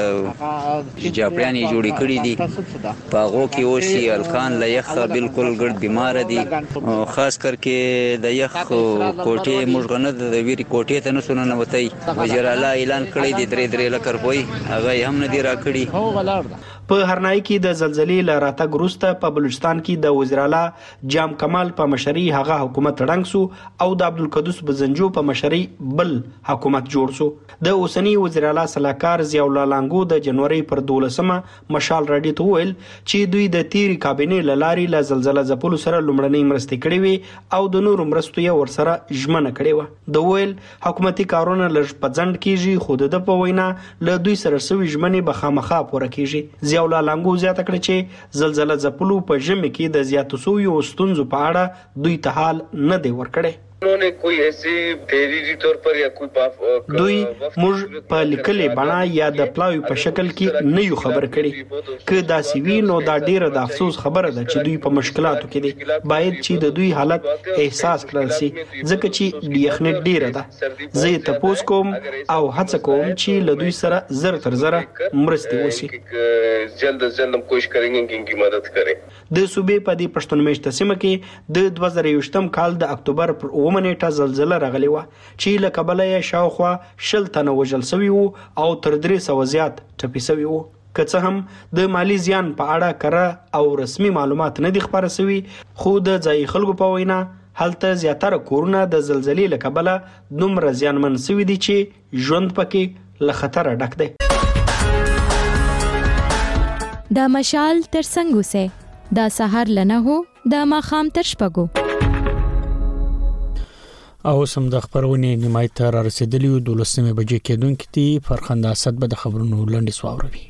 جاپړیانې جوړې کړې دي پاغو کې اوسي الکان له یخ بالکل ګډ بیمار دي خاص کر کې د یخ کوټې مشغنه د ویری کوټې ته نسونه نه وتی وزیر اعلی اعلان کړی دی درې درې لک روپۍ هغه هم نه دی راکړي په هرنای کې د زلزلې ل راتګ وروسته په بلوچستان کې د وزیر اعلی جام کمال په مشرۍ هغه حکومت رنګ سو او د عبدالقدوس بزنجو په مشرۍ بل حکومت جوړ سو د اوسنی وزیر اعلی صلاحکار ضیاء الله لانګو د جنوري پر دولسمه مشال رادیو ته ویل چې دوی د تیری کابینې لاري ل زلزلې ځپلو سره لومړنۍ مرستې کړې وي او د نورو مرستو یې ورسره ژمنه کړې و د ویل حکومتي کارونه لږ پځند کیږي خو د په وینا له دوی سره سوي ژمنې به خامخا پوره کیږي ضیاء الله لانګو زیاته کړې چې زلزلې ځپلو په ژمي کې د زیاتو سویو ستونزو په اړه دوی ته حال نه دی ورکړی उन्होंने कोई ऐसी तहरीरी तौर पर या कोई دوی موږ په لیکلې بڼه یا د پلاوی په شکل کې نه یو خبر کړي که دا سی وی نو دا ډیره د افسوس خبره ده چې دوی په مشکلاتو کې دي باید چې د دوی حالت احساس کړل شي ځکه چې یخنۍ ډیره ده زه ته پوس کوم او هڅه کوم چې له دوی سره زر تر زر مرستې وشي جلد از جلد کوشش کړئ چې انکی مدد کړئ د صوبې په دې پښتون مېشته سیمه کې د دوه زره یوولسم کال د اکتوبر پر منېټه زلزلہ راغلی و چې له کبله یې شاوخوا شل تنه وژل شوي وو او تر درې سوه زیات ټپي شوي وو که څه هم د مالی زیان په اړه کره او رسمي معلومات نه دي خپاره شوي خو د ځایي خلکو په وینا هلته زیاتره کورونه د زلزلې له کبله دومره زیانمن شوي دي چې ژوند پکې له خطره ډک دی د مشال تر څنګ اوسئ د سهار له نهو د ماښام تر شپږو او سم د خبرونه نیمای ته را رسیدلی و دولسمه بجې کېدونکې دي فرخنده اسد به د خبرونو لنډې سواوروي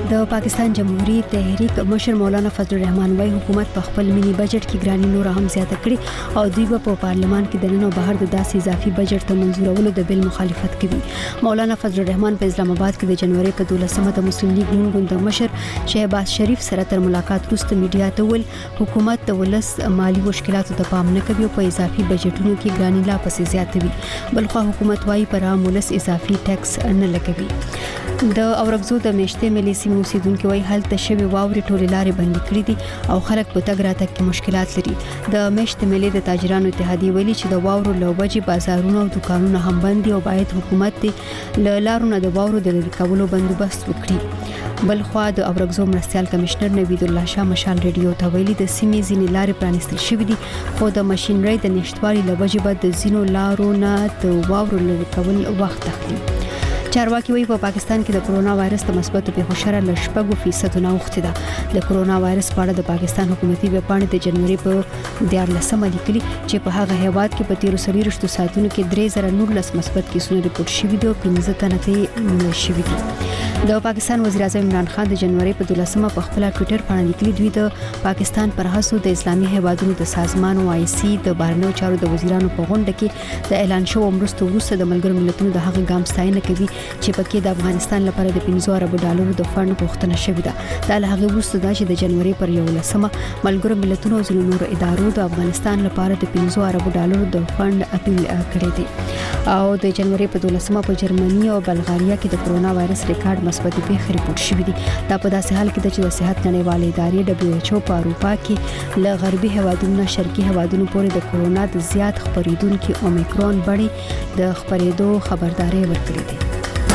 د پاکستان جمهوریت تحریک مشر مولانا فضل الرحمن وايي حکومت په خپل ملي بجټ کې ګراني نور هم زیاته کړي او دوی په پارلمان کې د نن او بهر د داسې اضافي بجټ ته منزورولو د بل مخالفت کوي. مولانا فضل الرحمن په اسلام آباد کې د جنوري په دولسمه د مسلم لیگ نون ګوند مشر شهباز شریف سره تر ملاقات وروسته میډیا ته ویل حکومت د ولس مالی مشکلاتو ته پام نه کوي او په اضافي بجټونو کې ګراني لا پسې زیاتوي. بلخو حکومت وايي پر عام ولس اضافي ټیکس نه لګوي. د اورګزو د میشته ملي سیمو اوسیدونکو وايي هلته شوی واوري ټولې لارې بندي کړې دي او خلک په تګ راتګ کې مشکلات لري. د میشته ملي د تاجرانو اتحادیه ویلي چې د واورو لوبجې بازارونه او دکانونه هم بند دي او باید حکومت د لارونو د واورو د لرې کولو بندوبست وکړي. بل خو د اورګزو مرستيال کمشنر نوید الله شاه مشال ریډیو ته ویلي د سیمې ځینې لارې پرانیستل شوې دي خو د ماشينري د نشټوالي لوبجې به د ځینو لارو نه د واورو لرې کول وخت اخلي. چارواکي وایي په پا پاکستان کې د کرونا وایرس د مثبتو پیښو شرح ل شپږ فیصد نه اوخته ده. د کرونا وایرس په اړه د پاکستان حکومتي ویبپاڼې د جنوري په دیارلسمه لیکلي چې په هغه هیواد کې په تیرو څلوېښتو ساعتونو کې درې زره نولس مثبت کیسونه ریپورت شوي دي او پنځه تنه ته مړه شوي دي. د پاکستان وزیر اعظم عمران خان د جنوري په دولسمه په خپل ټوئیټر باندې لیکلي دوی د پاکستان پر هڅو د اسلامي هیوادونو د سازمان او آی سی د بهرنیو چارو د وزیرانو په غونډه کې د اعلان شوو مرستو وروسته د ملګرو ملتونو د هغه ګام ستاینه کوي چې پکې د افغانستان لپاره د پنځه اربو ډالرو د فند غوښتنه شوې ده. دا له هغه وروسته ده چې د جنوري پر یولسمه ملګرو ملتونو او ځینو نورو ادارو د افغانستان لپاره د پنځه اربو ډالرو د فند اپیل کړی دی. او د جنوري په دولسمه په جرمني او بلغاریا کې د کرونا وایرس ریکارډ مثبت پیښې ریپورت شوې دي. دا په داسې حال کې ده چې د صحت نړیوالې ادارې دبليو ایچ او په اروپا کې له غربي هیوادونو شرقي هیوادونو پورې د کرونا د زیات خپریدونکو اومیکرون بڼې د خپرېدو خبرداري ورکړې ده.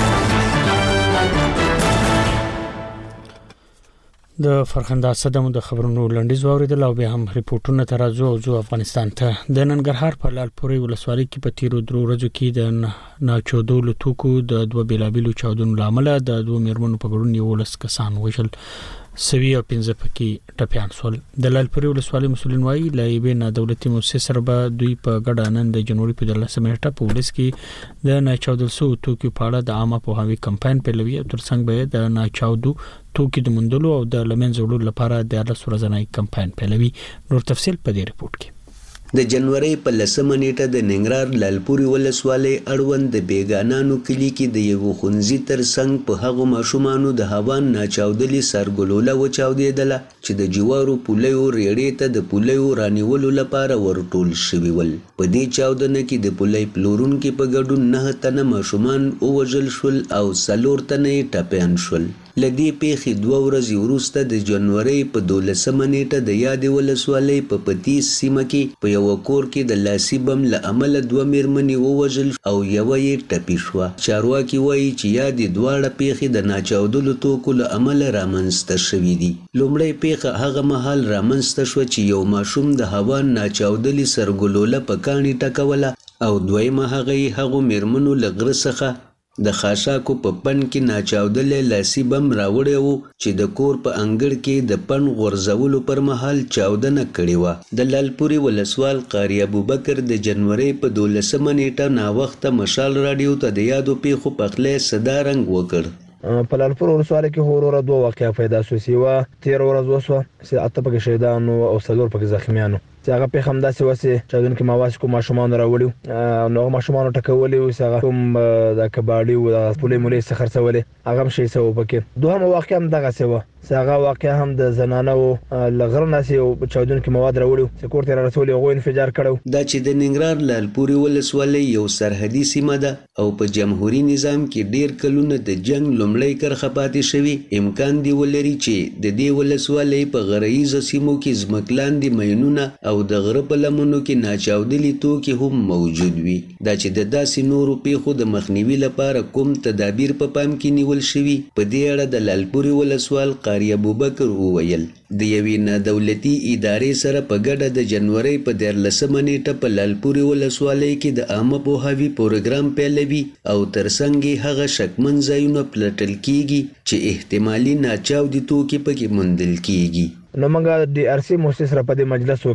د فرخنده صدمو د خبرونو لنډیز واوریدل او به هم ریپورتونه ترازو او زو افغانستان ته د ننګرهار په لالپوري ولسوالۍ کې په تیرو درو ورځو کې د ناچودولو توکو د دوه بیلابیلو چاودنو لامل د دوه میرمنو په ګډون یو لس کسان وژل سوي او پنځه پکې ټپيان سول. د لالپوري ولسوالۍ مسولین وايي لایبه نه دولتي مؤسسه سره به دوی په ګډه نن د جنوري په دولسمه نیټه په ولس کې د ناچودل سو توکو په اړه د عامه پوهاوی کمپاین پیلوي او ترڅنګ به د ناچودو توکي د مندلو او د لمنځولو لپاره د لس ورځنی کمپاین پیلوي. نور تفصيل په دې رپورت کې. د جنوري په لسمه نیټه د ننګرهار لالپوري ولسوالۍ اړوند د بیګانانو کلی کې د یو خونځي تر څنګ په هغو ماشومانو د هوان ناچاودلي سرګلوله وچاودېدله چې د جوارو پولیو ریړې ته د پولیو رانیولو لپاره ورټول شوي ول. په دې چاودنه کې د پولی پلورونکو په ګډون نه تنه ماشومان ووژل شول او څلور تنه یې ټپیان شول. لدی پیښې دوه ورځې وروسته د جنوري په دولسمه نیټه د یادې ولسوالۍ په پتیس سیمه کې په یو کور کې د لاسي بم له امله دوه میرمنې ووژل او یوه یې ټپي شوه. چارواکي وایي چې یادې دواړه پیښې د ناچاودلو توکو له امله رامنځته شوي دي. لومړی پیښه هغه مهال رامنځته شوه چې یو ماشوم د هوا ناچاودلي سرګلوله په کاڼي ټکوله او دویمه هغه یې هغو میرمنو له غره څخه د خاشاکو په پن کې ناچاودلې لاسي بم راوړی وو چې د کور په انګړ کې د پن غورځولو پر مهال چاودنه کړې وه. د لالپوري ولسوال قاری ابوبکر د جنوري په دولسمه نیټه ناوخته مشال راډیو ته د یادو پیښو پخلی صدا رنګ وکړ. په لالپور ولسوالۍ کې هورو را دوه واقعیا پیدا شوې سیوه تیر ورځ وسوه چې اته پکې شهیدانو او څلور پکې زخمیانو چې هغه پیښه همداسې وسې چاودونکي مواسي کوم ماشومان راوړي نو ماشومان ټکولي او هغه کوم د کباړي او د پولې مولې څخه خرڅولې هغه هم شي سو پکې. دوهم واقعیا هم دغه سیوه هغه واقعیا هم د زنانو لغرناسي او چاودونکي مواد راوړي چې کوړ تر رسول یو انفجار کړو. دا چې د ننګرهار لالپوري ولسوالۍ یو سرحدي سیمه ده او په جمهوریت نظام کې ډیر کلونه د جنگ لومړی کرخه پاتې شوی امکان دی ولري چې د دې ولسوالۍ په غرایزه سیمو کې ځمکلاندې مینونه او د غره په لمنو کې ناچاودلي توکي هم موجود وي. دا چې د داسې نورو پیښو د مخنیوي لپاره کوم تدابیر په پام کې نیول شوي په دې اړه د لالپوري ولسوال قاری ابوبکر وویل. د یوې نادولتي ادارې سره په ګډه د جنوري په دیارلسمه نیټه په لالپوري ولسوالۍ کې د عامه پوهاوي پروګرام پیلوي او ترڅنګ یې هغه شکمن ځایونه پلټل کیږي چې احتمالي ناچاودي توکي پکې موندل کیږي. نو موږ د ډي ار سي مؤسسه سره په دې مجلس وکړ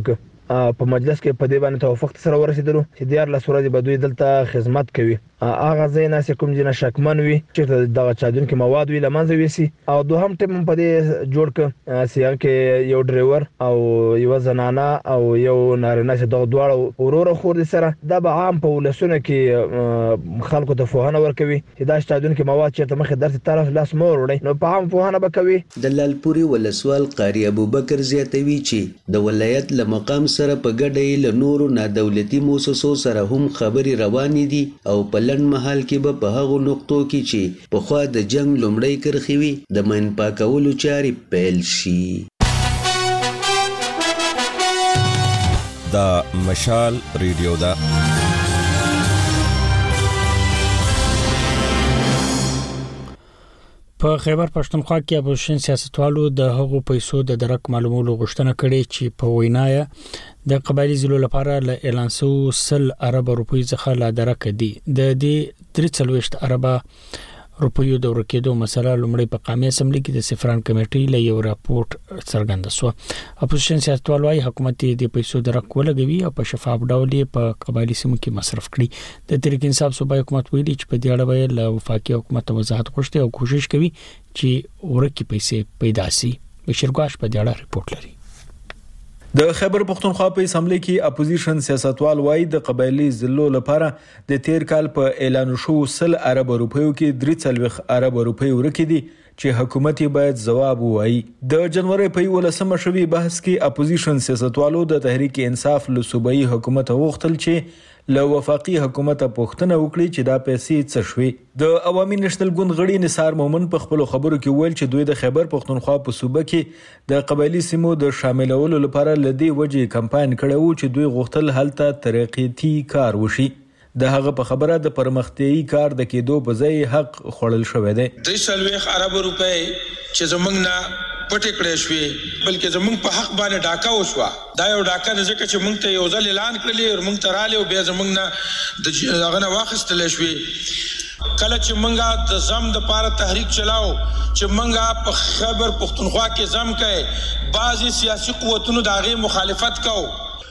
په مجلس کې په دې باندې توافق سره ورسېدلو چې د یار لسورځي به دوی دلته خدمت کوي. هغه ځای نه کوم جنا شکمن وي چې دغه چادونکو مواد وی لمنځه ویسي او دوهم ټیم په دې جوړ ک سیار کې یو ډرایور او یو زنانه او یو نارینه چې دغه دواړه ورور خور دي سره د به عام په ولسونه کې خلکو ته فوهنه ورکوي چې دا چادونکو مواد چې مخه درته طرف لاس مور وړي نو په عام فوهنه وکوي. د لالپوري ولسوال قاری ابوبکر زیاتوي چې د ولایت له مقام سره په ګډه له نورو نادولتي مؤسسو سره هم خبري روانې دي او په لن محل کې به په هغو نقطو کې چې په خوا د جنگ لومړی کرخي وي د مین پاکولو چارې پیل شي. دا مشال ریډیو دا په خیبر پښتونخوا کې اپوزیشن سیاستوالو د هغو پیسو د درک معلومولو غوښتنه کړې چې په وینايه د قبایلی ضلع لپاره ل اعلان سو سل ارب روپی څخه لا درک دي. د دې درې څلويشت ارب روپیو د ورکېدو مسله لومړی په قومي اسمبلی کې د سفران کمیټې له یو راپورټ څرګند شو. اپوزیشن سیاستوال وايي حکومت د پیسو درک ولګوي او په شفاف ډول په قبایلی سیمو کې مصرف کړي. د تحریک انصاف صوبایي حکومت ویلي چې په دې اړه به له وفاقي حکومت وضاحت غوښتي او کوشش کوي چې ورکې پیسې پیدا شي. بشیرګاش په دې اړه ریپورت لري. د خیبر پښتونخوا په اسمبلی کې اپوزیشن سیاستوال وایي د قبایلی ضلعو لپاره د تیر کال په اعلان شو سل ارب روپیو کې درې څلويخ ارب روپیو ورکې دي چې حکومت باید جواب ووایي. د جنوري په ولسمه شوی بحث کې اپوزیشن سیاستوالو د تحریک انصاف له صوبایي حکومت غوښتل چې له وفاقي حکومت پوښتنه وکړي چې دا پیسې څه شوي. د عوامي نېشنل ګوند غړي نثار مومن په خپل خبرو کې ویل چې دوی د خیبر پښتونخوا په صوبه کې د قبایلی سیمو د شاملولو لپاره لدی وجه کمپاین کړو چې دوی غوښتل هلته ترقیتی کار وشي. د هغه په خبره د پرمختیايي کار د کېدو په ځای حق خوړل شوې ده. د سلويخ ارب روپے چې زمنګ نه پټ کړې شوې بلکې زمنګ په حق باندې ډاکا وشو. دا یو ډاکا د ځکه چې مونږ ته یو ځل اعلان کړلی او مونږ ته رااله او بیا زمنګ نه د هغه نه واخستل شوې. کله چې مونږه د زم د پاره تحریک چلاو چې مونږه په خیبر پښتونخوا کې زم کړي بعضي سیاسي قوتونو د هغه مخالفت کو.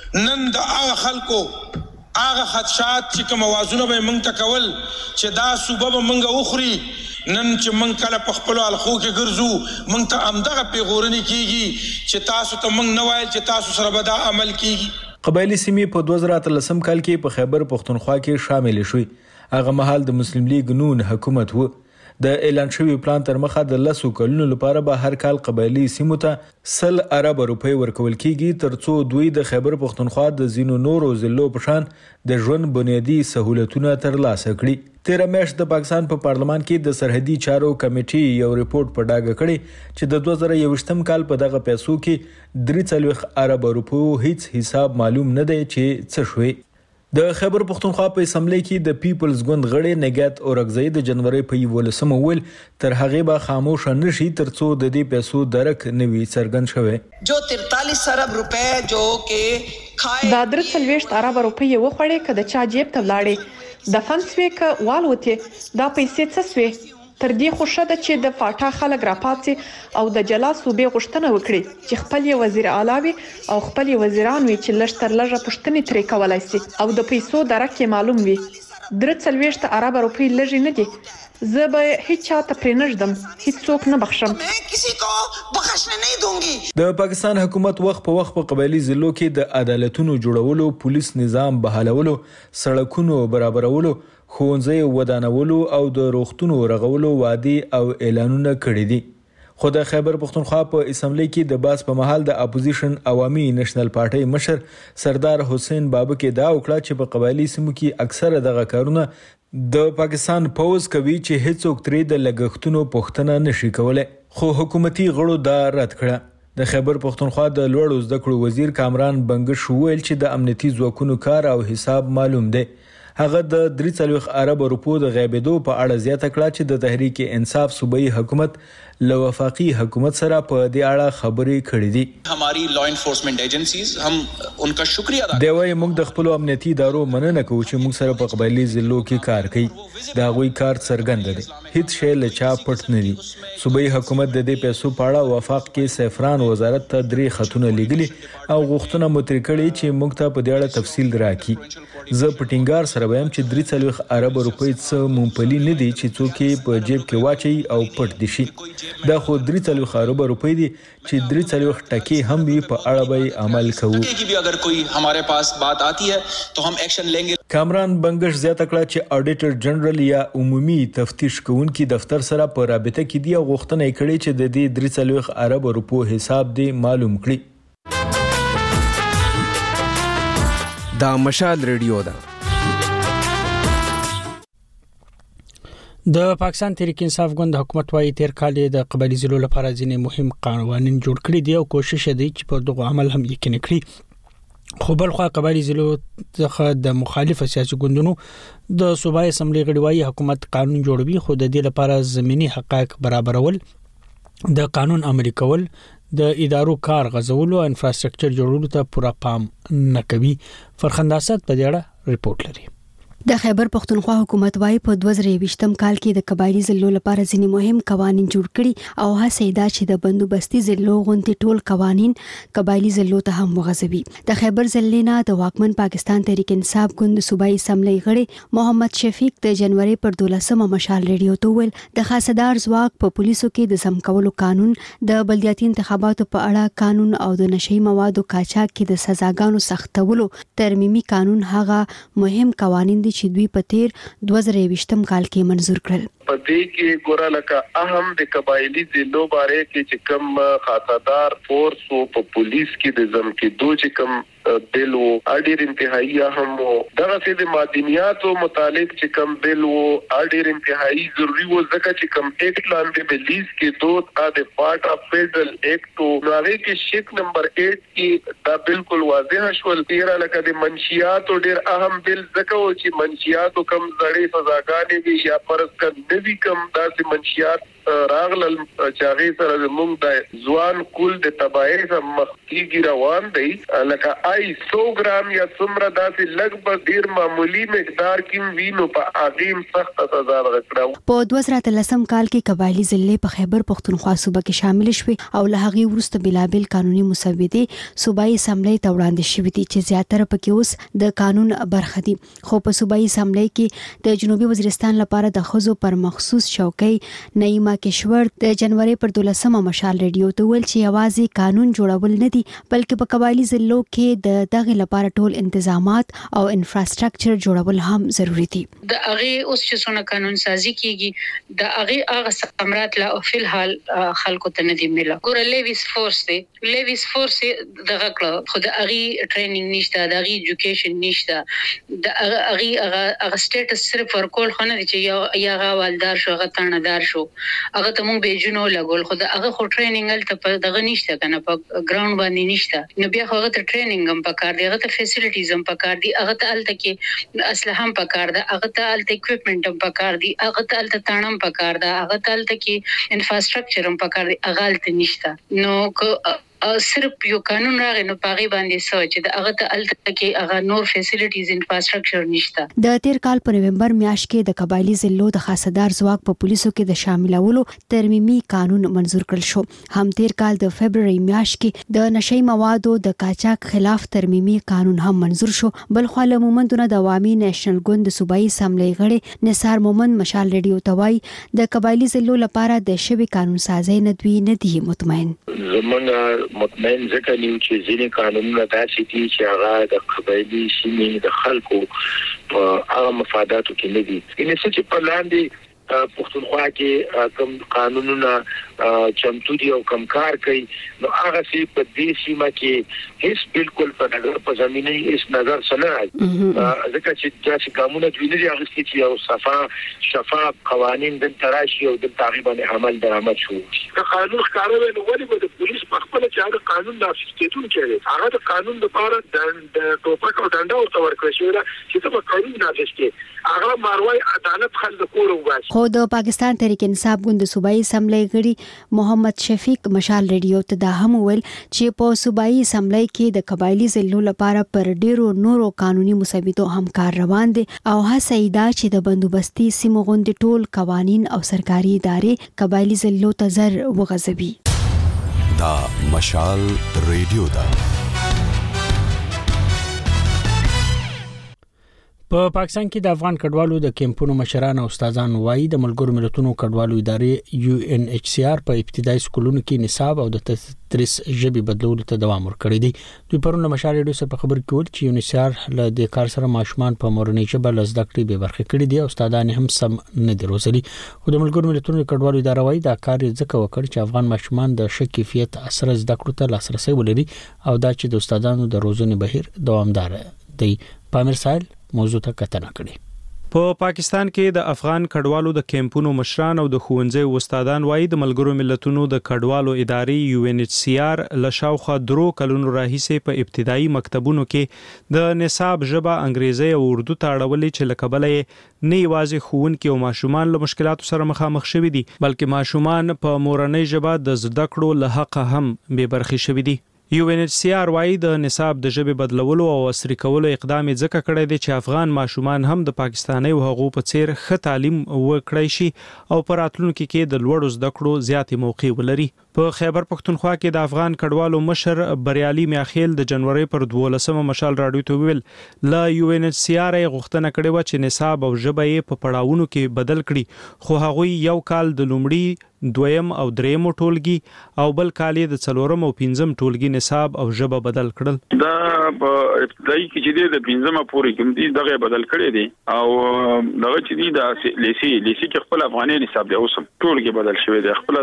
نن د هغه خلکو هغه خدشات چې کوم اوازونه به مونږ ته کول چې دا صوبه به مونږه وخوري نن چې مونږ کله په خپل الخو کې ګرځو مونږ ته امدغه پیغورنی کیږي چې تاسو ته مونږ نه وایل چې تاسو سره به دا عمل کیږي. قبایلی سیمې په دوه زره اتلسم کال کې په خیبر پښتونخوا کې شامل شوې. هغه مهال د مسلم لیگ نون حکومت و. د اعلان شوی پلان تر مخه د لسو کلونو لپاره به هر کال قبایلی سیمو ته سل ارب روپی ورکول کیږي ترڅو دوی د خیبر پښتونخوا د زینو نورو ضلعو په شان د ژوند بنیادی سہولتونه ترلاسه کړي. تیر میاشت د پاکستان په پارلمان کې د سرحدي چارو کمیټې یو ریپورت په ډاګه کړی چې د دوه زره یوویشتم کال په دغه پیسو کې درې څلويخ ارب روپیو هیڅ حساب معلوم نه دی چې څه شوی. د خیبر پښتونخوا په اسمبلی کې د پیپلز ګوند غړي نگات اورګزئی د جنوري په یولسم ول تر هغه به خاموش نشي ترڅو د دې پیسو درک نوي څرګند شوه. جو ترتالیس ارب روپے جو کې دا درې څلويشت ارب روپے وخوړې کده چا جیب ته ولاړې د فنسوي ک والوته دا پیسې څه سوي. تر دې خوشاله ده چې د فاټا خلک راپاتې او د جلا صوبې غوښتنه وکړي چې خپل وزیر اعلی وي او خپل وزیران وي چې لږ تر لږه پښتنې ترې کولای شي او د پیسو درکه معلوم وي. درې څلويشت ارب روپی لږ نه دي. زه به هیڅ چاته پرې نشدم هیڅ څوک نه بخښم. کسی کو بخښنه نه دونګي. د پاکستان حکومت وخت په وخت په قبایلی ضلعو کې د عدالتونو جوړولو پولیس نظام بحالولو سړکونو برابرولو ښوونځي ودانولو او د روغتونو رغولو وعده او اعلانونه کړي دي. خو د خیبر پښتونخوا په اسمبلی کې د باس په محل د اپوزیشن عوامي نېشنل پارټي مشر سردار حسین بابکه دا وکړه چې په قبایلی سیمو کې اکثره دغه کارونه د پاکستان پوز کوي چې هیڅوک ترې د لګښتونو پوښتنه نشي کولای. خو حکومتي غړو دا رد کړه. د خیبر پښتونخوا د لوړو زده کړو وزیر کامران بنگش ویل چې د امنیتي ځواکونو کار او حساب معلوم دی. هغه د درې څلويخ ارب روپو د غیبېدو په اړه زیاته کړه چې د تحریک انصاف صوبایي حکومت له وفاقي حکومت سره په دې اړه خبرې کړې دي. हमारी लॉ एनफोर्समेंट एजेंसीज हम उनका शुक्रिया अदा دی وايي موږ د خپل امنیتي ادارو مننه کوو چې موږ سره په قبایلی ضلعو کې کار کوي. دا غوي کار څرګند دی. هیڅ شی له چا پټ نه دي. صوبایي حکومت د دې پیسو په اړه وفاق کې سفران وزارت ته درې خطونه لیږلي او غوښتنه متری کړې چې موږ ته په دې اړه تفصیل راکړي. زه په ټینګار سره وایم چې درې څلوېښت ارب روپۍ څه مونپلي نه دي چې څوک یې په جیب کې واچي او پټ دي شي. دا خو درې څلوېښت ارب روپۍ دي چې درې څلوېښت ټکي هم وي په اړه به عمل کوو. اگر کوئی हमारे पास बात आती है तो हम एक्शन लेंगे. کامران بنگش زیاته کړه چې اډیټر جنرال یا عمومي تفتیش کوونکي دفتر سره په رابطه کې دی او غوښتنه یې کړې چې د دې درې څلوېښت ارب روپو حساب دی معلوم کړي. دا مشال ریډیو ده. د پاکستان تحریک انصاف ګوند حکومت وايي تیر کال د قبایلی ضلعو لپاره ځینې مهم قوانین جوړ کړي دي او کوشش دی چې په دغه عمل هم یقیني کړي. خو بل خو قبایلی ضلعو څخه د مخالف سیاسي ګوندونو د صوبایي اسمبلی غړي وايي حکومت قانون جوړوي خو د دې لپاره زمینی حقایق برابرول، د قانون عملي کول، د ادارو کار غزول او انفراستراکچر جوړولو ته پوره پام نه کوي. فرخنداسات په دې اړه ریپورت لري. د خیبر پختونخوا حکومت وايي په دوه زره یوویشتم کال کې د قبایلی ضلعو لپاره ځینې مهم قوانین جوړ کړي او هڅه دا چې د بندوبستي ضلعو غونډې ټول قوانین قبایلی ضلعو ته هم وغځوي. د خیبر ضلع نه د واکمن پاکستان تحریک انصاف ګوند صوبایي اسمبلی غړي محمد شفیق د جنوري پر دولسمه مشال ریډیو ته ویل د خاصدار ځواک په پولیسو کې د سم کولو قانون، د بلدیاتي انتخاباتو په اړه قانون او د نشئی موادو قاچاق کې د سزاګانو سختولو ترمیمي قانون هغه مهم قوانین چې دوی په تیر دوه زره یوویشتم کال کې منزور کړل. پدې کې ګوره لکه اهم د قبایلی ضلعو باره کې چې کوم خاصدار فورس او په پولیس کې د زم کې دوه چې کوم بل او اډیر انتهایی اهم او دغه سي د مدنیاتو متعلق چې کوم بل او اډیر انتهایی ضروری و ځکه چې کوم ایکټ لاندې بلیز کې دوه د پارت اف فیډرل ایکټ او نوې کې شیک نمبر آټ کې دا بالکل واضح شول. تیرا لکه د منشیات او ډیر اهم بل ځکه و چې منشیات کم زړې سزاګانې دي یا پرز کم نوی کم داسې منشیات راغلل چاغي سره موږ د ځوان کول د تباہي سم مخکې روان دی لکه آی سو ګرام یا څومره داسې لګبګ ډیر معمولی مقدار کې وینو په اغیم سخت سزا ورکړو. په دوه زره اتلسم کال کې قبایلی ضلع په خیبر پختونخوا صوبه کې شامل شوه او له هغه وروسته بلابل قانوني مسودې صوبایي اسمبلی ته وړاندې شوې دي چې زیاتره پکې اوس د قانون برخه دي. خو په صوبایي اسمبلی کې د جنوبي وزیرستان لپاره د خزو پر مخصوص چوکۍ نعیمه کشور د جنوري پر دولسمه مشال ریډیو ته ویل چې یوازې قانون جوړول نه دي بلکې په قبایلی ضلعو کې د دغه لپاره ټول انتظامات او انفراستراکچر جوړول هم ضروری دي. د هغه اوس چې څونه قانون سازي کیږي د هغه هغه ثمرات لا او فلحال خلکو ته نه دي مله. ګور لیویس فورس دی لیویس فورس دغه کله خو د هغه ټریننګ نشته، د هغه ایجوکیشن نشته، د هغه هغه سټیټس صرف ورکول خو نه دي چې یا هغه والدار شو هغه تانه شو هغه ته مونږ به جنو لګول خو هغه خو ټریننګ ال ته دغه نشته کنه په ګراوند باندې نشته. نو بیا هغه ته ټریننګ هم پکار دی، هغه ته فیسیلیټیز هم پکار دي، هغه ته ال ته کې اسلحه هم پکار ده، هغه ته ال ته اکوپمنټ هم پکار دي، هغه ته ال ته تانم پکار ده، هغه ته ال ته کې انفراستراکچر هم پکار دي، هغه ال ته نشته. نو صرف یو قانون راغی نو پاغي باندې سوچ د هغه ته الته کې هغه نور فیسیلیټیز انفراستراکچر نشته. د تیر کال په نومبر میاشت کې د قبایلی ضلعو د خاصدار ځواک په پولیسو کې د شاملولو ترمیمي قانون منزور کړل شو. هم تیر کال د فبرवरी میاشت کې د نشئی موادو د قاچاق خلاف ترمیمي قانون هم منزور شو. بل خو له مومندونه د عوامي نېشنل ګوند صوبایي اسمبلی غړي نثار مومند مشال ریډیو ته وایي د قبایلی ضلعو لپاره د شوی قانون سازي نه دوی نه دي مطمئن. زمونږ مطمئن ځکه نیو چې ځینې قانونونه داسې دي چې هغه د قبایلی سیمې د خلکو په هغه مفاداتو کې نه دي. یعنې څه چې په لاندې پښتونخوا کې کوم قانونونه چمتو دي او کوم کار کوي نو هغه سي په دې سیمه کې هیڅ بالکل په نظر په زمينه هیڅ نظر سره ځکه چې داسې قانونونه دوی نه دي هغه چې یو صفا شفاف قوانين د تراشي او د تقریبا عمل درآمد شو. د قانون ښکارول نو ولې به د پولیس په خپل چې هغه قانون نافذ کېدونکي هغه د قانون لپاره د ټوپک او ډنډا ورته ورکړل شوی چې څه په قانون نافذ کې هغه ماروي عدالت خلک کور وباسي. خو د پاکستان تحریک انصاف ګوند صوبایي اسمبلی غړي محمد شفیق مشال ریډیو ته دا هم ویل چې په صوبایي اسمبلی کې د قبایلی ضلعو لپاره پر ډیرو نورو قانوني مسودو هم کار روان دي او هڅه یې ده چې د بندوبستي سیمو غوندې ټول قوانین او سرکاري ادارې قبایلی ضلعو ته زر وغځوي. دا مشال ریډیو ده. په پاکستان کې د افغان کډوالو د کیمپونو مشران او استادان وایي د ملګرو ملتونو کډوالو ادارې یو ان ایچ سی آر په ابتدایي سکولونو کې نصاب او د تدریس ژبې بدلولو ته دوام ورکړی دی. دوی پرون د مشال ریډیو سره په خبر کې ول چې یو ان ایچ سی آر له د کار سره ماشومان په مورنۍ ژبه لزده کړې به برخه کړې دي او استادان هم سم نه دي روزلي. خو د ملګرو ملتونو کډوالو ادارې وایي دا کار ځکه وکړ چې افغان ماشومان د ښه کیفیت اثر زده کړو ته لاسرسي ولري او دا چې د استادانو د روزنې بهیر دوامدار دی. پامیر سایل موضوع ته کتنه کړي. په پاکستان کې د افغان کډوالو د کیمپونو مشران او د ښوونځي استادان وایي د ملګرو ملتونو د کډوالو ادارې یو ان ایچ سی آر له شاوخوا درو کلونو راهیسې په ابتدایي مکتبونو کې د نصاب ژبه انګریزي او اردو ته اړولې چې له کبله یې نه یوازې ښوونکي او ماشومان له مشکلاتو سره مخامخ شوي دي بلکې ماشومان په مورنۍ ژبه د زده کړو له حقه هم بې برخې شوي دي. یو ان ایچ سی آر وايي د نصاب د ژبې بدلولو او عصري کولو اقدام ځکه کړی دی چې افغان ماشومان هم د پاکستاني او هغو په څیر ښه تعلیم وکړي شي او په راتلونکي کې د لوړو زده کړو زیاتې موقع ولري. په خیبر پښتونخوا کې د افغان کډوالو مشر بریالي میاخیل د جنوري پر دولسمه مشال راډیو ته ویل لا یو ان ایچ سی آر غوښتنه کړې و چې نصاب او ژبه یې په پړاوونو کې بدل کړي خو هغوی یو کال د لومړي دویم او دریم ټولګي او بل کال د څلورم او پنځم ټولګي نصاب او ژبه بدل کړل. دا په ابتدایي کې چې د پنځمه پورې کوم دي دغه بدل کړی دي او دغه چې دي د لیسي لیسي کې خپل افغاني نصاب دی اوس ټولګي بدل شوی دی خپل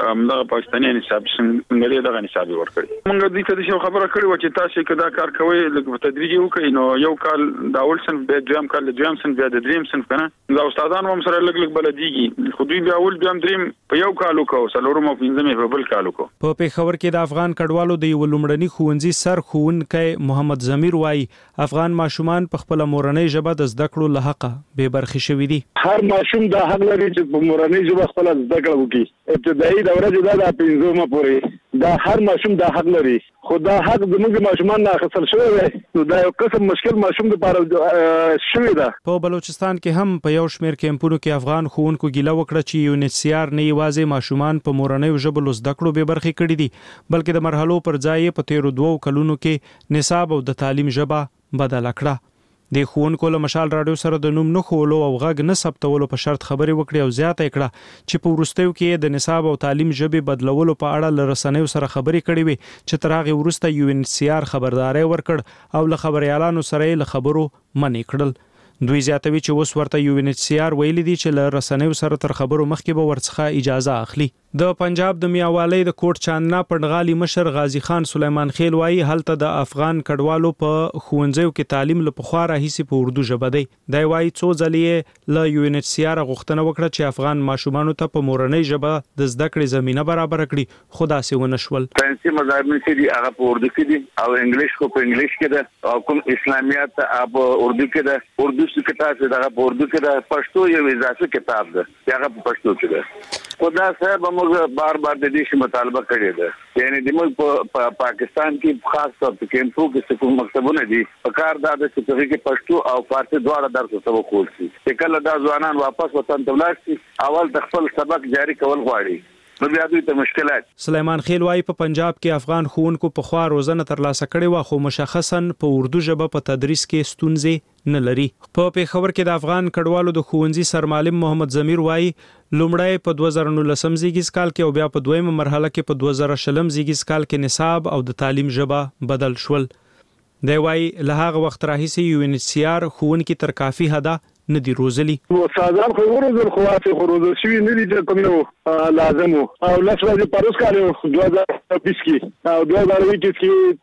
د پاکستاني نصاب څنګه دغه نصاب ورکړي. موږ د دې څه خبره کړې و چې تاسو کدا کار کوي لکه تدریجي وکړي نو یو کال د اول صنف به دویم کال د دویم صنف به د دریم صنف کنه دا استادان هم سره لګ لګ بلديږي خو دوی بیا اول دویم دریم په یو کالو کو سلورم او پنځمه په بل کالو کو. په پیښور کې د افغان کډوالو د یو لومړني ښوونځي سر ښوونکی محمد ضمیر وایي افغان ماشومان په خپل مورنۍ ژبه د زده کړو له حقه بې برخې شوي دي. هر ماشوم د حق لري چې په مورنۍ ژبه خپل زده کړه وکړي. ابتدایي دوره چې دا د پنځمه پورې دا هر ماشوم د حق لري خو دا حق زموږ ماشومان نه اخیستل شوی دی نو دا یو قسم مشکل ماشوم لپاره شوی ده. په بلوچستان کې هم په یو شمېر کیمپونو کې افغان ښوونکو ګیله وکړه چې یو ان ایچ سی آر نه یوازې ماشومان په مورنۍ ژبه زده کړو بې برخې کړي دي بلکې د مرحلو پر ځای په تیرو دوو کلونو کې نصاب او د تعلیم ژبه بدله کړه. د ښوونکو له مشال راډیو سره د نوم نه خولو او غږ نه ثبتولو په شرط خبرې وکړې او زیاته کړه چې په وروستیو کې د نصاب او تعلیم ژبې بدلولو په اړه له رسنیو سره خبرې کړې وي چې تر هغې وروسته یو ان ایچ سی آر خبرداری ورکړ او له خبریالانو سره یې له خبرو منې کړل. دوی زیاتوي چې اوس ورته یو ان ایچ سی آر ویلي دي چې له رسنیو سره تر خبرو مخکې به ورڅخه اجازه اخلي. د پنجاب د میاوالۍ د کوټ چاندنا پندغالي مشر غازی خان سلیمان خیل وایي هلته د افغان کډوالو په ښوونځیو کې تعلیم له پخوا راهیسې په اردو ژبه دی. دی وایي څو ځلې له یو ان ایچ سی آر غوښتنه وکړه چې افغان ماشومانو ته په مورنۍ ژبه د زده کړې زمینه برابر کړي خو داسې ونه شول. فرانسې مضامین چې دي هغه په اردو کې دي او انګلیش خو په انګلیش کې ده او کوم اسلامیات په اردو کې ده اردو کتاب چې دا په اردو کې ده پښتو یو اضافي کتاب ده هغه په پښتو کې ده. خدا صاحب موږ بار بار د دې مطالبه کړې ده یعنی د موږ په پاکستان کې خاص طور په کیمپو کې کوم مکتبونه دي په کار دا د چې کې پښتو او فارسی دواړه درس ورته کول شي چې کله دا ځوانان واپس وطن ته ولاړ شي اول د خپل سبق جاری کول غواړي نو بیا دوی ته مشکلات. سلیمان خیل وايي په پنجاب کې افغان ښوونکو په خوا روزنه ترلاسه کړې و خو مشخصا په اردو ژبه په تدریس کې ستونزې نه لري. په پیښور کې د افغان کډوالو د ښوونځي سرمعلم محمد ضمیر وايي لومړی په دوه زره نولسم زیږیز کال کې او بیا په دویمه مرحله کې په دوه زره شلم زیږیز کال کې نصاب او د تعلیم ژبه بدل شول. دی وايي له هغه وخت راهیسې یو ان ایچ سی آر ښوونکي تر کافي حده نه دي روزلي. استادان خو ورزل خو واسه خو روزل شوی نه دي چې کوم یو لازم او لاس ورځې پروس کارو دوه هزار بیس کې او دوه هزار یکیس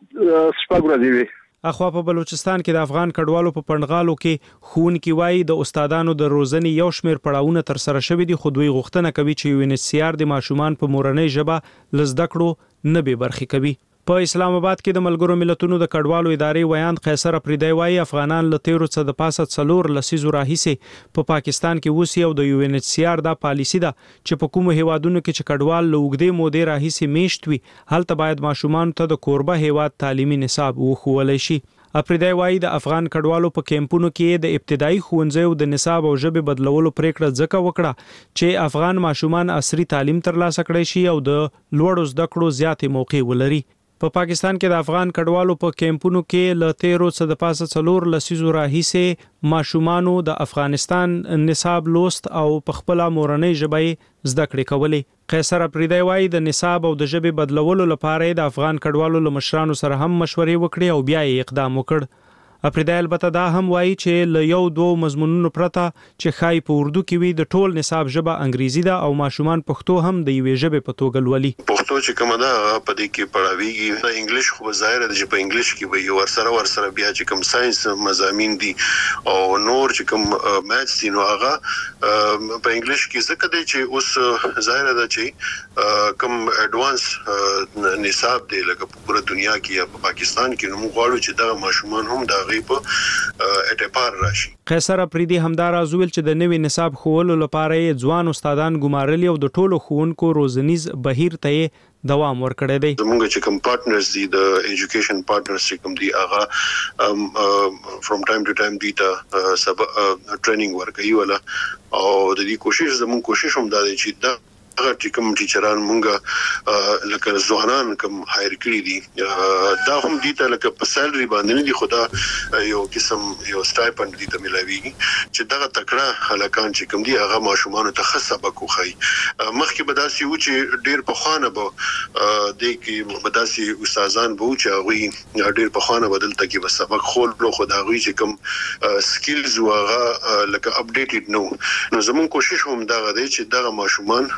کې شپږ ورځې وي. اخوا په بلوچستان کې د افغان کډوالو په پندغالو کې ښوونکي وایي د استادانو د روزنې یو شمېر پړاوونه تر سره شوي دي خو دوی غوښتنه کوي چې یو ان ایچ سی آر د ماشومان په مورنۍ ژبه له زده کړو نه بې برخې کوي. په اسلام آباد کې د ملګرو ملتونو د کډوالو ادارې ویاند قیصر افریدی وايي افغانان له تیرو څخه د پاسه څلور لسیزو راهیسې په پاکستان کې اوسي او د یو ان ایچ سی آر دا پالیسی ده چې په کومو هیوادونو کې چې کډوال له اوږدې مودې راهیسې میشت وي هلته باید ماشومان ته د کوربه هیواد تعلیمي نصاب وښوولی شي. افریدی وايي د افغان کډوالو په کیمپونو کې د ابتدایي ښوونځیو د نصاب او ژبې بدلولو پریکړه ځکه وکړه چې افغان ماشومان عصري تعلیم ترلاسه کړي شي او د لوړو زده کړو زیاتې موقع ولري. په پا پاکستان کې د افغان کډوالو په کیمپونو کې له تیرو څخه د پاسه څلور لسیزو راهیسې ماشومانو د افغانستان نصاب لوست او په خپل مورنۍ ژبه زده کړې کولې. قیصر افریدی وايي د نصاب او د ژبې بدلولو لپاره د افغان کډوالو له مشرانو سره هم مشورې وکړي او بیا یې اقدام وکړ. افریدی البته دا هم وایي چې له یو دوه مضمونونو پرته چې خای په اردو کې وي د ټول نصاب ژبه انګریزي ده او ماشومان پښتو هم د یوې ژبې په توګه لولي. پښتو چې کومه ده په دې کې پړاویږي د انګلیش خو ظاهر ده چې په انګلیش کې به یو ورسره ورسره بیا چې کوم ساينس مضامین دي او نور چې کوم میث دي نو هغه په انګلیش کې څه کوي چې اوس ظاهر ده چې کوم اډوانس نصاب دی لکه په پوره دنیا کې یا په پاکستان کې نو موږ غواړو چې دا ماشومان هم دا قیصر افریدی همدار ازول چې د نوي نصاب خولو لپاره ځوان استادان ګمارلي او د ټولو ښوونکو روزنیز بهیر ته دوام ورکړی دی. زموږ چې کوم پارټنرز دي د ایجوکیشن پارټنرز چې کوم دي هغه فرام ټایم ټو ټایم دي ته سب ټریننګ ورکوي ولا او د دې کوشش زموږ کوشش هم دا دی چې دا هغه چې کوم ټیچران مونږه لکه ځوانان کوم هایر کړی دي دا هم دي ته لکه په سیلري باندې نه دي خدا یو قسم یو سټایپند دي ته ملويږي چې دا تکړه هلکان چې کوم دي هغه ماشومان ته خصبه کوخی مخکې بداسي و چې ډیر په خوانه به د کې بداسي استادان به چې هغه ډیر په خوانه بدلته کې به سبق خول لو خدا غوي چې کوم سکلز واغه لکه اپډیټډ نو نو زمون کوشش هم دا غوډي چې دا ماشومان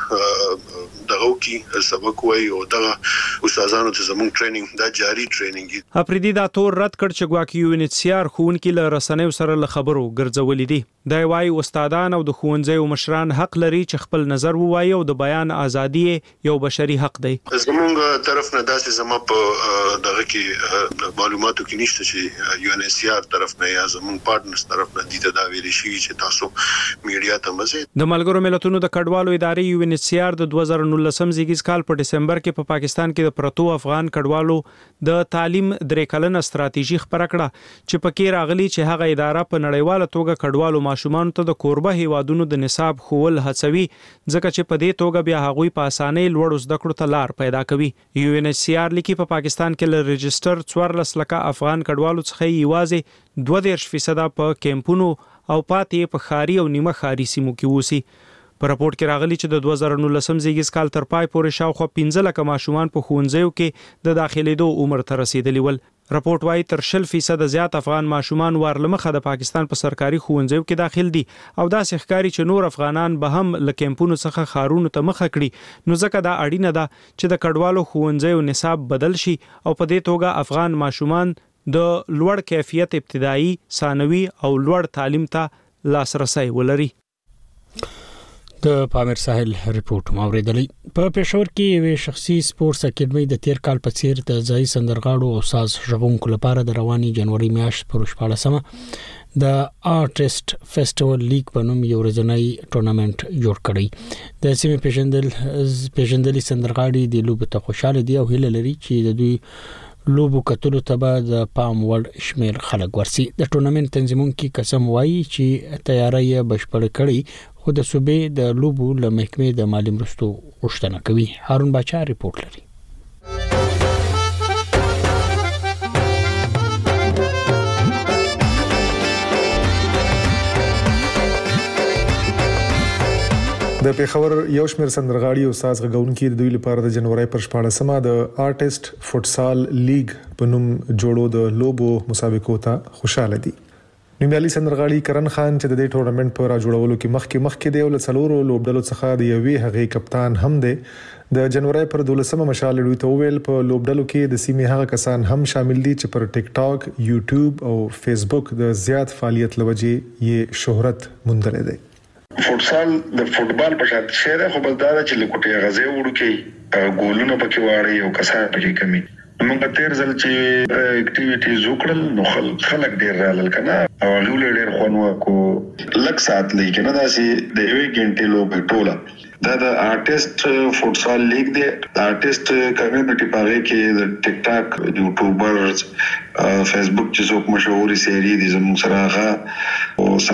دغه کی سبق وای او دغه استادانو ته زموږ ټریننګ دا جاری ټریننګ. افریدی دا تور رد کړ چې ګواکې یو ان ایچ سی آر ښوونکي له رسنیو سره له خبرو ګرځولې دي. دا وايي استادان او د ښوونځیو مشران حق لري چې خپل نظر ووایي او د بیان ازادي یو بشري حق دی. زموږ طرف نه داسې زمو په دغه کې معلوماتو کې نشته چې یو ان ایچ سی آر طرف نه یا زموږ پارټنرز طرف نه دي ته دا ویل شي چې تاسو میډیا ته مزه. د ملګرو ملتونو د کډوالو ادارې یو ان ایچ سی آر د دوه زره نولسم زیږیز کال په دسمبر کې په پاکستان کې د پرتو افغان کډوالو د تعلیم درې کلنه ستراتیژي خبره کړه چې پکې راغلي چې هغه اداره په نړیواله توګه کډوالو ماشومان ته د کوربه هیوادونو د نصاب خول هڅوي ځکه چې په دې توګه بیا هغوی په اسانۍ لوړ زده کړو ته لار پیدا کوي. یو ان ایچ سی آر لیکي په پاکستان کې ل ريجستر څوارلس لکه افغان کډوالو څخه یوازې دوه دېرش فیصد په کیمپونو او پاتې په خاري او نیمه خاري سیمو کې وسی. په راپورټ کې راغلي چې د دوه زره نولسم زیږیز کال تر پای پورې شاوخوا پنځه لکه ماشومان په ښوونځیو کې د داخليدو عمر ته رسیدلی ول. راپورټ وايي تر شل فیصد زیات افغان ماشومان ورلمخه د پاکستان په سرکاري ښوونځیو کې داخل دي او دا ښکاری چې نور افغانان به هم ل کیمپونو څخه خارونو ته مخه کړي نو ځکه دا اړینه ده چې د کډوالو ښوونځیو نصاب بدل شي او په دې توګه افغان ماشومان د لوړ کیفیت ابتدایي ثانوي او لوړ تعلیم ته لاسرسي ولري. د پامیر ساحل ریپورت موریدلې په پېښور کې یو شخصي سپورتس اکیډمي د تیر کال په څیر د ځای سندرغاړو او ساز ژغونکو لپاره د رواني جنوري میاشت پر شپاړسمه د آرټیست فیسټیوال لیګ په نوم یو ورځنی ټورنمنت جوړ کړی. د سیمې پیژندل پیژندلي سندرغاړي د لوبو ته خوشاله دي او هیله لري چې د دوی لوبو کتلو ته د پام وړ شمیر خلک ورسي. د ټورنمنت تنظیمونکو قسم وایي چې تیاری بشپړ کړي خو د صوبې د لوبو له محکمې د مالی مرستو غوښتنه کوي. هارون باچا ریپورت لري. د پیښور یو شمېر سندرغاړي او ساز غږونکي د دوی لپاره د جنوري پر شپاړسمه د آرټیست فوټسال لیګ په نوم جوړو د لوبو مسابقو ته خوشاله دي. نیمالي سندرغاړي کرن خان چې د دې ټورنمنت په را جوړولو کې مخکې مخکې دی او څلورو لوبډلو څخه د یوې هغې کپتان هم دی. د جنوري پر دولسمه مشال دوی ته ویل په لوبډلو کې د سیمې هغه کسان هم شامل دي چې پر ټیک ټاک، یوټیوب او فیسبوک د زیات فعالیت لوجې یې شهرت موندلې دی. فوټسال د فوټبال په شان شی دی خو بل دا چې لکوټي غزې وړو کې ګولونه پکې واړي او کسان پکې کمی موږ تیر ځل چې اکټیویټیز وکړل نو خلک ډیر رالل کنه او هغه ډیر خونو کو لک سات لیکنه دا سي د یوې ګنټې لوبه ټوله دا د آرټیست فوټسال لیګ دی آرټیست کمیونټي پاره کې د ټیک ټاک یوټیوبرز فیسبوک چې څوک مشهوري سری دي زموږ سره هغه او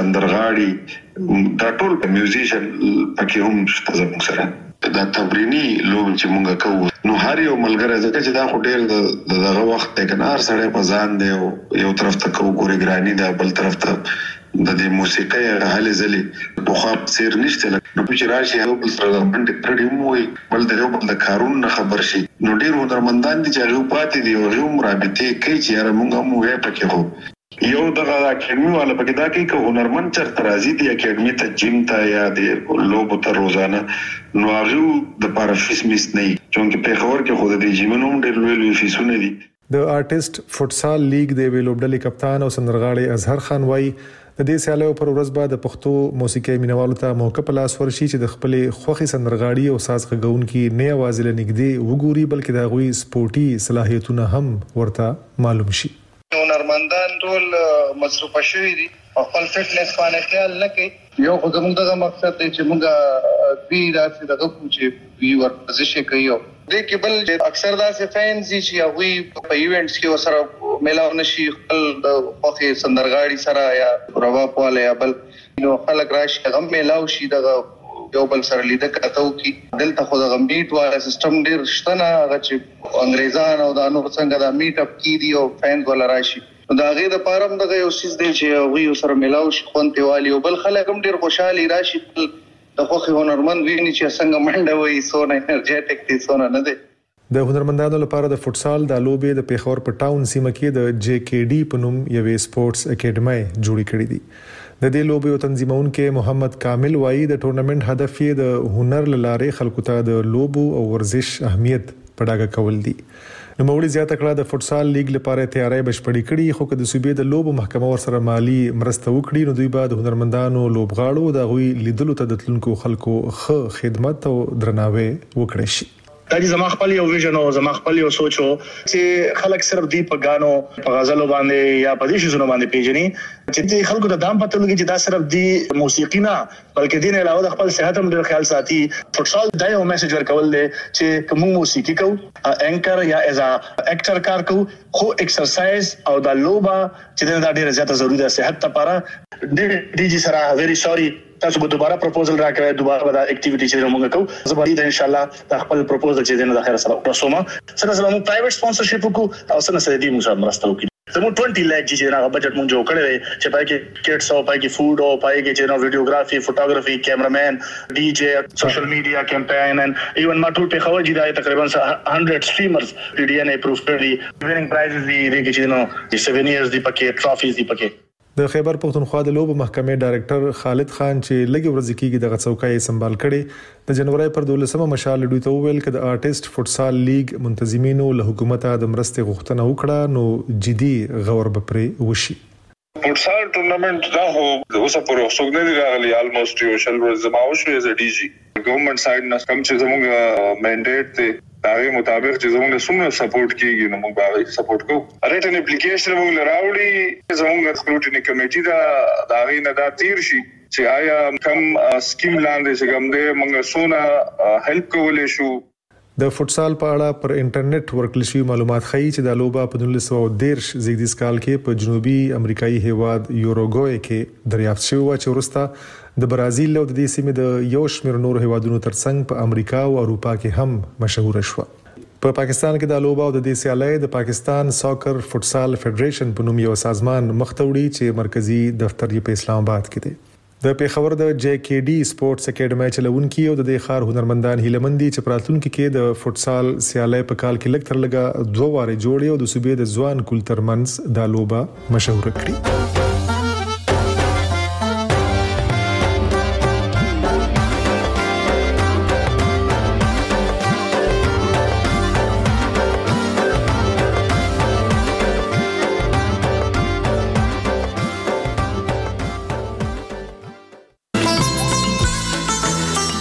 سندرغاړي دا ټول میوزیشن پکې هم شته زموږ سره دا تمرینی لوب چې مونږ کوو نو هر یو ملګری ځکه چې دا خو ډیر د دغه وخت ته کنه هر سړی په ځان دی یو طرف ته کوو ګورګرانی دا بل طرف ته د دې موسیقي هغه ځلې په خو سیر نشته نو چې راشي یو بل سره باندې کړي مو بل د یو بل د کارون خبر شي نو ډیر هنرمندان دي چې هغه پاتې دي او یو مرابطه کوي چې هر مونږ مو یې پکې هو یو دغه اکیډمي والا پکې دا کوي چې هنرمند چرته راځي دی اکیډمي ته جیم ته یا د لوب ته روزانه نو هغه د پارافیس میس نه چونکه په خبر کې خود د جیمونو ډېر لوی لوی فیسونه دي د آرټیست فوټسال لیګ د ویلوبډلې کپتان او سندرغاړي اظهر خان وای د دې سیالیو پر ورځ بعد د پښتو موسیقي مینوالو ته موقع په لاس ورشي چې د خپل خوخي سندرغاړي او ساز غږونکي نه आवाज لنګدي وګوري بلکې د غوي سپورټي صلاحیتونه هم ورته معلوم شي هنرمندان ټول مصروف شوي دي خپل فټنس باندې خیال نه کوي یو خو زموږ دغه مقصد دی چې موږ دوی داسې دغه کوچې وی ورزش کوي د کېبل چې اکثر داسې فینز چې هغه په ایونټس کې وسره ملاو نشي خپل د خوخي سندرغاړي سره یا رباب والا یا بل نو خلک راشي هغه ملاو شي دغه یو بل سره لیدل کاتو کی دلته خو د میټ والا سیستم ډیر شته نه هغه چې انګريزان او د نور څنګه د میټ اپ کی دی او فینز ولا راشي دا غي د پارم دغه یو سیس دی چې وی سره ملاو شي خونته والی او بل خلک هم ډیر خوشحالي راشي د خوخي هنرمند ویني چې څنګه منډه وای سونه انرژیټک دي سونه نه دی د هنرمندانو لپاره د فوټسال د لوبې د پیښور په ټاون سیمه کې د جی کې ډي په نوم یوې سپورتس اکیډمي جوړې کړې دي د دې لوبې او تنظیمونکو محمد کامل وایي د ټورنمنت هدف یې د هنر لاره خلکو ته د لوبو او ورزش اهمیت پړاګه کول دي نو موږ زیاته کړه د فوټسال لیګ لپاره تیاری بشپړې کړې خو که د صوبې د لوبو محکمه ورسره مالی مرسته وکړي نو دوی بعد هنرمندانو لوبغاړو د غوي لیدلو ته د تلونکو خلکو ښه خدمت او درناوی وکړي شي دا چې زما خپل یو ویژن او زما خپل یو سوچ او چې خلک صرف دی په غانو په غزلو باندې یا په دې شنو باندې پیژني چې خلکو ته دام پته لګي چې دا صرف دی موسیقي نه بلکې دین علاوه د خپل صحت هم ډیر خیال ساتي فوټسال دا یو میسج ورکول دی چې کوم موسیقي کو انکر یا از اکټر کار کو خو ایکسرسایز او د لوبا چې دا ډیر زیاته ضروري ده صحت لپاره ډي جی سره ویری سوري تاسو به دوباره پروپوزل راکړئ دوباره به دا اکټیویټي چې موږ کوو زه به ان شاء الله د خپل پروپوزل چې دنه د خیر سره تاسو ما سره سره موږ پرایویټ سپانسرشپ وکړو او سره سره دې موږ سره مرسته وکړو زموږ بیس لک چې دا بجټ موږ جوړ کړی دی چې پای کې کټس او پای کې فود او پای کې چې نو ویډیوګرافي فوټوګرافي کیمرامین ډي جی سوشل میډیا کمپاین ان ایون ما ټول په خبر جی دا تقریبا one hundred سټریمرز پی ډي ان اپروف کړی وینینګ پرایزز دی دغه چې نو سیوینیرز دی پکې ټرافیز دی پکې د خیبر پختونخوا د لوبو محکمې ډایریکټر خالد خان چې لګي ورځ کېږي د غڅوکای سنبال کړي د جنوري پر دولسمه مشال دوی ته ویل چې د آرټیست فوټسال لیګ منتظمینو له حکومت د مرستې غوښتنه وکړه نو جدي غور بپرې وشي فوټسال ټورنمنت دا هو اوسه پر اوسګ نه راغلی الموست یو شل ورځ زماو شو از ډي جی ګورنمنت سایډ نه کم چې زموږ منډیټ ته داغه مطابق چې زموږ سمونه سپورټ کیږي نو موږ باندې سپورټ کوو ریټن اپلیکیشن موږ لراوړي زموږ سکروټینی کمیټي دا داغه نه دا تیر شي چې آیا کم سکیم لاندې چې کوم دې موږ سونه هیلپ کولې شو د فوټسال په اړه پر انټرنیټ ورکړل شوی معلومات ښیي چې د لوبه په نولس سوه دېرش زیږدیز کال کې په جنوبي امریکایي هیواد یوروګوای کې دریافت شوی و چې وروسته د برازیل او د دې سیمې د یو شمېر نورو هیوادونو ترڅنګ په امریکا او اروپا کې هم مشهور شوه په پاکستان کې د لوبه او د دې سیالۍ د پاکستان ساکر فوټسال فدریشن په نوم یو سازمان مختوړي چې مرکزی دفتر یې په اسلام آباد کې دی د پیښور د جی کې ډي سپورتس اکیډمي چلونکي او د دې ښار هنرمندان هیلمندي چې پراتونکو کې د فوټسال سیالۍ په کال کې لږ تر لږه دوه واره جوړي او د صوبې د ځوان کلتر منځ د لوبه مشهور کړي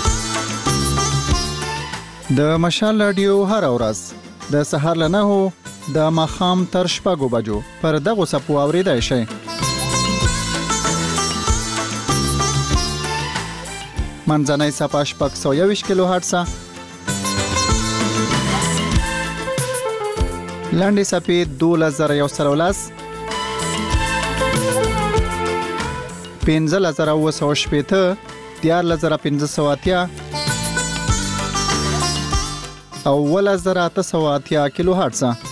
د مشال رادیو هر ورځ د سهار له نهو د ماښام تر شپږو بجو پر دغو څپو اورېدای شئ. منځنۍ څپه شپږ سوه یوویشت کیلو هرټزه، لنډې څپې دولس زره یو سل او لس، پنځلس زره اووه سوه شپېته، دیارلس زره پنځه سوه اتیا او اوولس زره اته سوه اتیا کیلو هرټزه.